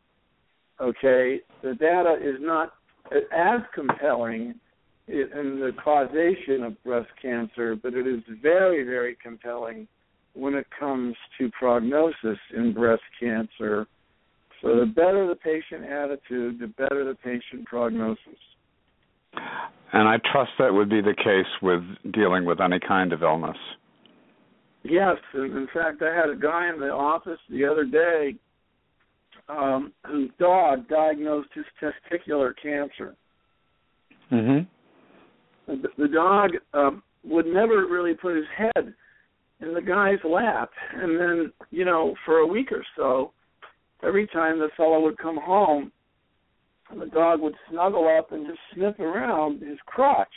Okay? The data is not as compelling in the causation of breast cancer, but it is very, very compelling when it comes to prognosis in breast cancer. So the better the patient attitude, the better the patient prognosis. And I trust that would be the case with dealing with any kind of illness. Yes, and in fact, I had a guy in the office the other day um, whose dog diagnosed his testicular cancer. Mm-hmm. The, the dog um, would never really put his head in the guy's lap. And then, you know, for a week or so, every time the fellow would come home, the dog would snuggle up and just sniff around his crotch.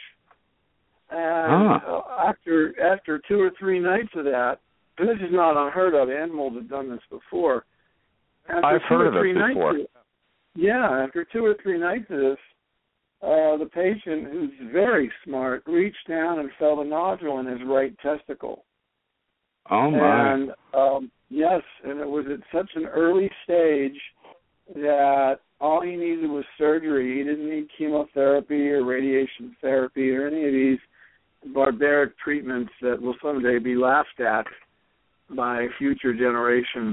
And ah. uh, after after two or three nights of that, and this is not unheard of, animals have done this before. After I've two heard or of three it before. Nights of, yeah, after two or three nights of this, uh, the patient, who's very smart, reached down and felt a nodule in his right testicle. Oh, my. And, um, yes, and it was at such an early stage that all he needed was surgery. He didn't need chemotherapy or radiation therapy or any of these barbaric treatments that will someday be laughed at by future generations.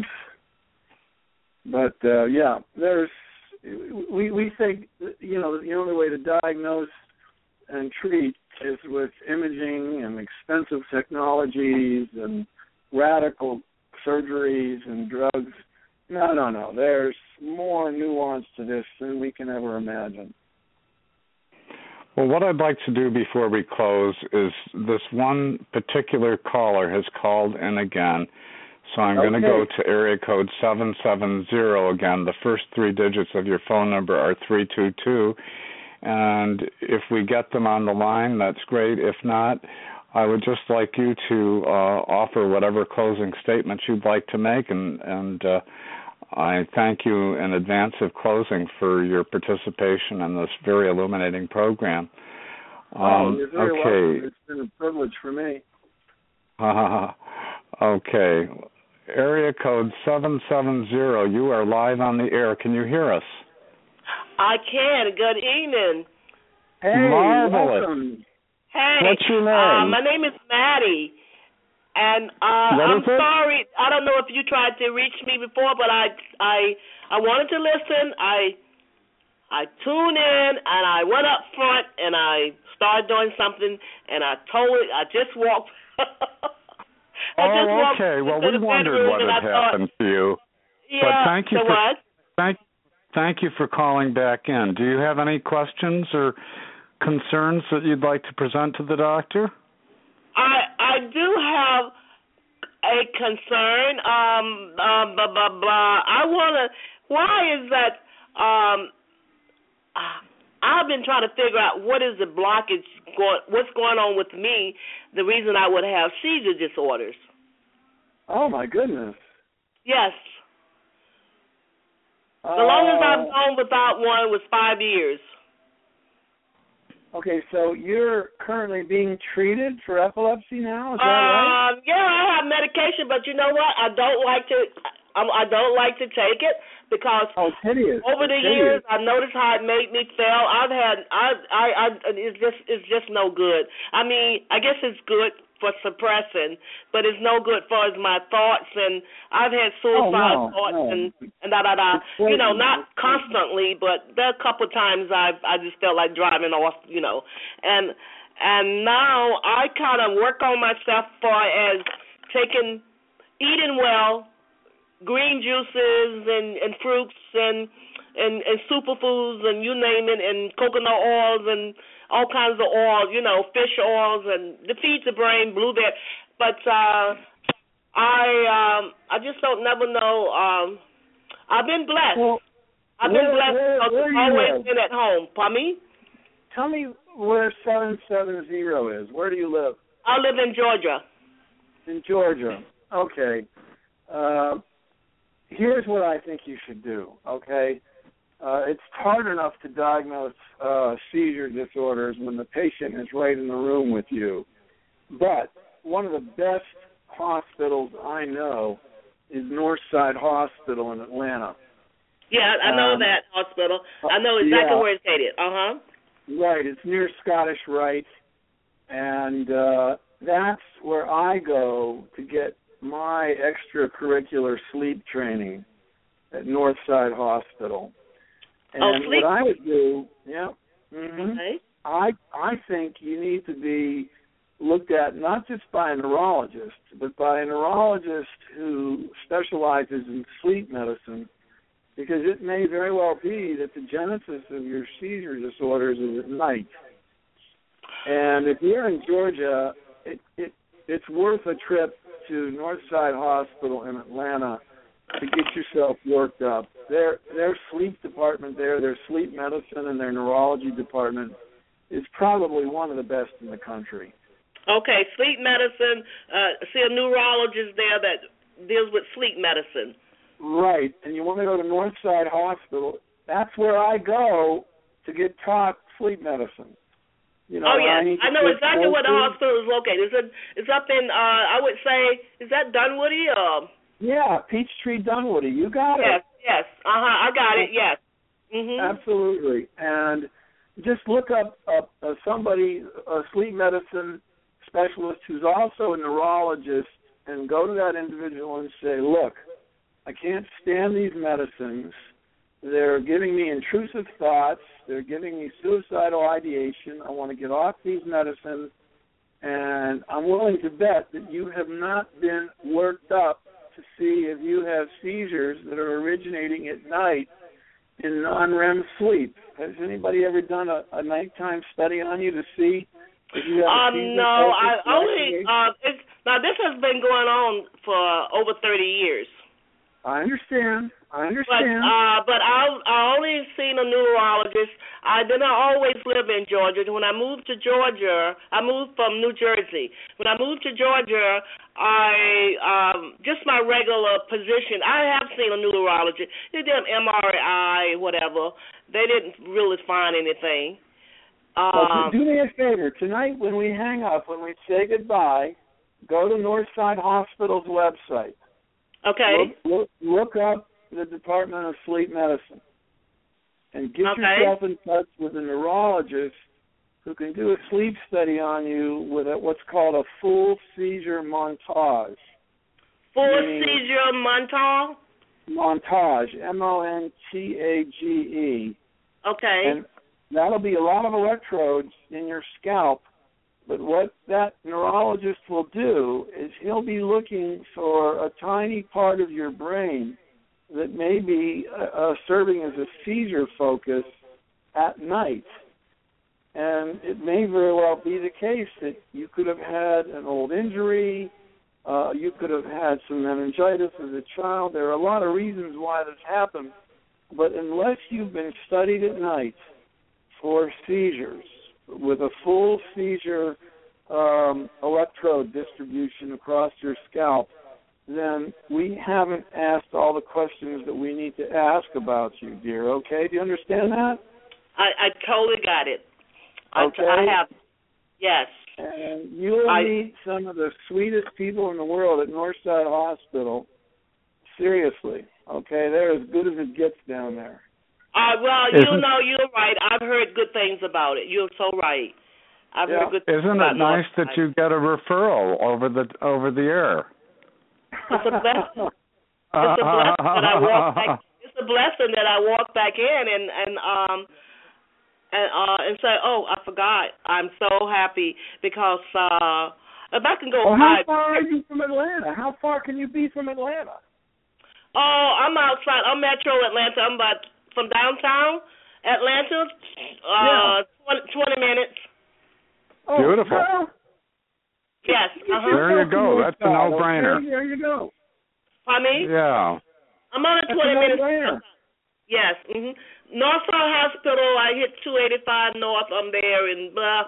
But, uh, yeah, there's, we, we think, you know, the only way to diagnose and treat is with imaging and expensive technologies and radical surgeries and drugs. No, no, no. There's more nuance to this than we can ever imagine. Well, what I'd like to do before we close is this one particular caller has called in again. So I'm okay. going to go to area code seven seven zero again. The first three digits of your phone number are three two two. And if we get them on the line, that's great. If not, I would just like you to uh, offer whatever closing statements you'd like to make, and, and uh, I thank you in advance of closing for your participation in this very illuminating program. Um, oh, you're very okay. welcome. It's been a privilege for me. Uh, okay. Area code seven seven zero, you are live on the air. Can you hear us? I can. Good evening. Hey, marvelous. Welcome. Hey. What's your name? Uh, my name is Maddie. And uh, What I'm is it? sorry. I don't know if you tried to reach me before, but I I I wanted to listen. I I tuned in and I went up front and I started doing something and I told it. I just walked. I just oh, walked okay. Well, into we the wondered bedroom what and had I thought, happened to you. Yeah. But thank you so for what? thank thank you for calling back in. Do you have any questions or concerns that you'd like to present to the doctor? I I do have a concern. Um, uh, blah blah blah. I wanna. Why is that? Um, I've been trying to figure out what is the blockage going. What's going on with me? The reason I would have seizure disorders. Oh my goodness. Yes. Uh, The longest I've gone without one was five years. Okay, so you're currently being treated for epilepsy now, is that um, right? Yeah, I have medication, but you know what? I don't like to. I, I don't like to take it because oh, it's hideous. over the it's years hideous. I noticed how it made me feel. I've had. I. I. I. It's just. It's just no good. I mean, I guess it's good for suppressing, but it's no good for as my thoughts. And I've had suicide oh, no, thoughts no. and and da da da. It's You know, crazy. not It's constantly, but there are a couple times I I just felt like driving off. You know, and and now I kind of work on myself for as taking, eating well, green juices and and fruits and and and superfoods and you name it, and coconut oils and all kinds of oils, you know, fish oils and to feed the brain, blueberry. But uh, I um, I just don't never know. Um, I've been blessed. Well, I've been where- blessed where- because where I've you always live? been at home. Pardon me? Tell me where seven seven zero is. Where do you live? I live in Georgia. In Georgia. Okay. Uh, here's what I think you should do, okay? Uh, it's hard enough to diagnose uh, seizure disorders when the patient is right in the room with you. But one of the best hospitals I know is Northside Hospital in Atlanta. Yeah, I know Um, that hospital. I know exactly yeah. where it's headed. Uh-huh. Right, it's near Scottish Rite, and uh, that's where I go to get my extracurricular sleep training at Northside Hospital. And Oh, sleep- what I would do, yeah, mm-hmm, Okay. I I think you need to be looked at not just by a neurologist, but by a neurologist who specializes in sleep medicine, because it may very well be that the genesis of your seizure disorders is at night. And if you're in Georgia, it, it it's worth a trip to Northside Hospital in Atlanta to get yourself worked up. Their their sleep department there, their sleep medicine and their neurology department is probably one of the best in the country. Okay, sleep medicine. Uh, see a neurologist there that deals with sleep medicine. Right, and you want to go to Northside Hospital, that's where I go to get taught sleep medicine. You know, oh, yes. I, need to I know get exactly where the closer. hospital is located. It's, a, it's up in, uh, I would say, is that Dunwoody? Or? Yeah, Peachtree Dunwoody. You got Yes, it. yes. Uh-huh, I got it, yes. Mm-hmm. Absolutely. And just look up uh, uh, somebody, a sleep medicine specialist who's also a neurologist, and go to that individual and say, look, I can't stand these medicines. They're giving me intrusive thoughts. They're giving me suicidal ideation. I want to get off these medicines, and I'm willing to bet that you have not been worked up to see if you have seizures that are originating at night in non-R E M sleep. Has anybody ever done a, a nighttime study on you to see if you have a Um, seizure? no, I focused only, investigation? uh, it's, now this has been going on for over thirty years. I understand. I But understand. uh, but I I only seen a neurologist. I did not always live in Georgia. When I moved to Georgia, I moved from New Jersey. When I moved to Georgia, I um, just my regular position. I have seen a neurologist. They did an M R I, whatever. They didn't really find anything. Well, Um, do me a favor. Tonight when we hang up, when we say goodbye, go to Northside Hospital's website. okay. Look, look, look up the Department of Sleep Medicine and get Okay. yourself in touch with a neurologist who can do a sleep study on you with a, what's called a full seizure montage. Full seizure montage? Montage, M O N T A G E. Okay. And that'll be a lot of electrodes in your scalp, but what that neurologist will do is he'll be looking for a tiny part of your brain that may be uh, serving as a seizure focus at night. And it may very well be the case that you could have had an old injury, uh, you could have had some meningitis as a child. There are a lot of reasons why this happened, but unless you've been studied at night for seizures with a full seizure um, electrode distribution across your scalp, then we haven't asked all the questions that we need to ask about you, dear. Okay? Do you understand that? I, I totally got it. Okay. I, I have, yes. And you'll I, meet some of the sweetest people in the world at Northside Hospital. Seriously. Okay? They're as good as it gets down there. Uh, well, you know, you're right. I've heard good things about it. You're so right. I've yeah. heard good things Isn't about it nice Northside. that you get a referral over the over the air? It's a blessing. It's a blessing that I walk back. It's a blessing that I walk back in and and um and uh and say, oh, I forgot. I'm so happy because uh if I can go. Well, how I, far are you from Atlanta? How far can you be from Atlanta? Oh, I'm outside. I'm Metro Atlanta. I'm about from downtown Atlanta. Uh, yeah. twenty minutes. Oh, beautiful. Well, yes. Uh-huh. There you go. That's a no-brainer. Okay, there you go. Pardon me? Yeah. I'm on a That's twenty a minutes. no-brainer. Yes. Mm-hmm. Northside Hospital. I hit two eighty-five North. I'm there, and blah.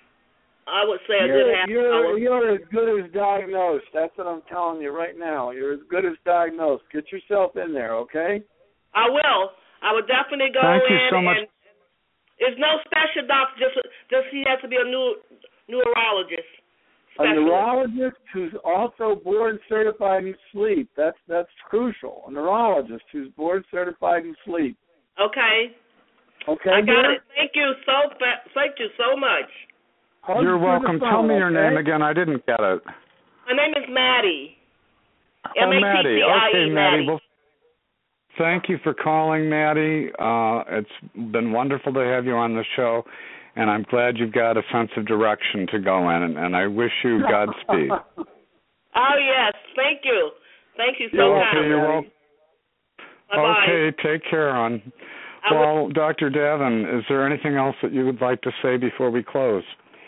I would say a you're, good half you're, hour. You're as good as diagnosed. That's what I'm telling you right now. You're as good as diagnosed. Get yourself in there, okay? I will. I would definitely go Thank in. you so much. And it's no special doctor. Just, just he has to be a new neurologist. Specialist. A neurologist who's also board certified in sleep. That's that's crucial. A neurologist who's board certified in sleep. Okay. Okay. I got dear? it. Thank you so. Thank you so much. Hugs You're through welcome. the Tell phone, me your okay? name again. I didn't get it. My name is Maddie. Oh, Maddie. Okay, Maddie. Maddie. Well, thank you for calling, Maddie. Uh, it's been wonderful to have you on the show, and I'm glad you've got a sense of direction to go in, and, and I wish you Godspeed. Oh, yes. Thank you. Thank you so you're much. okay, you're welcome. Bye-bye. Okay, take care, hon. I Well, would... Doctor Davin, is there anything else that you would like to say before we close?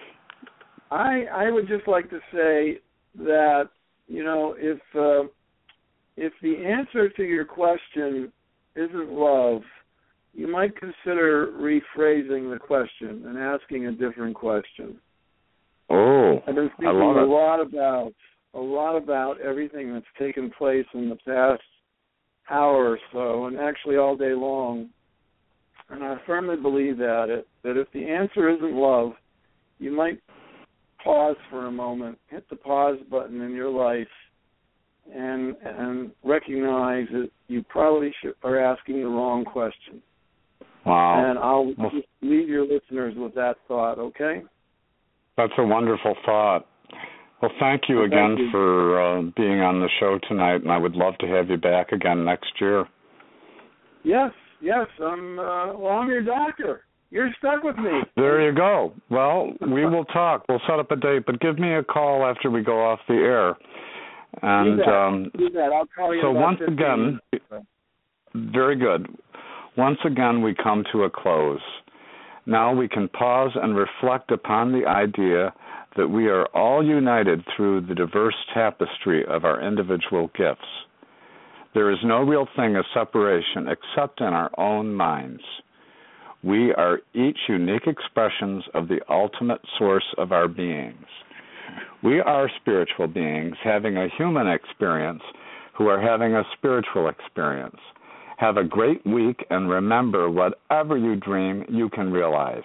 I I would just like to say that, you know, if uh, if the answer to your question isn't love, you might consider rephrasing the question and asking a different question. Oh, I've been I thinking love a it. lot about a lot about everything that's taken place in the past hour or so, and actually all day long. And I firmly believe that it, that if the answer isn't love, you might pause for a moment, hit the pause button in your life, and and recognize that you probably should, are asking the wrong question. Wow. And I'll Well, just leave your listeners with that thought, okay? that's a wonderful thought. Well, thank you Well, again thank you. for uh, being on the show tonight, and I would love to have you back again next year. Yes, yes, I'm, uh, well, I'm your doctor. You're stuck with me. There you go. Well, we will talk. We'll set up a date, but give me a call after we go off the air. And Do that. um, Do that. I'll call you so about once fifteen again, minutes. very good. Once again, we come to a close. Now we can pause and reflect upon the idea that we are all united through the diverse tapestry of our individual gifts. There is no real thing of separation except in our own minds. We are each unique expressions of the ultimate source of our beings. We are spiritual beings having a human experience who are having a spiritual experience. Have a great week, and remember, whatever you dream, you can realize.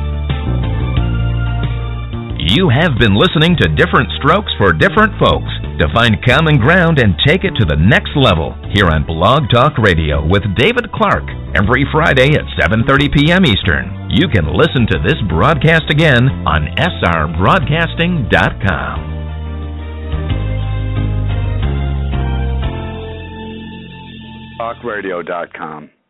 You have been listening to Different Strokes for Different Folks. to find common ground and take it to the next level here on Blog Talk Radio with David Clark every Friday at seven thirty p.m. Eastern. You can listen to this broadcast again on S R broadcasting dot com. talk radio dot com.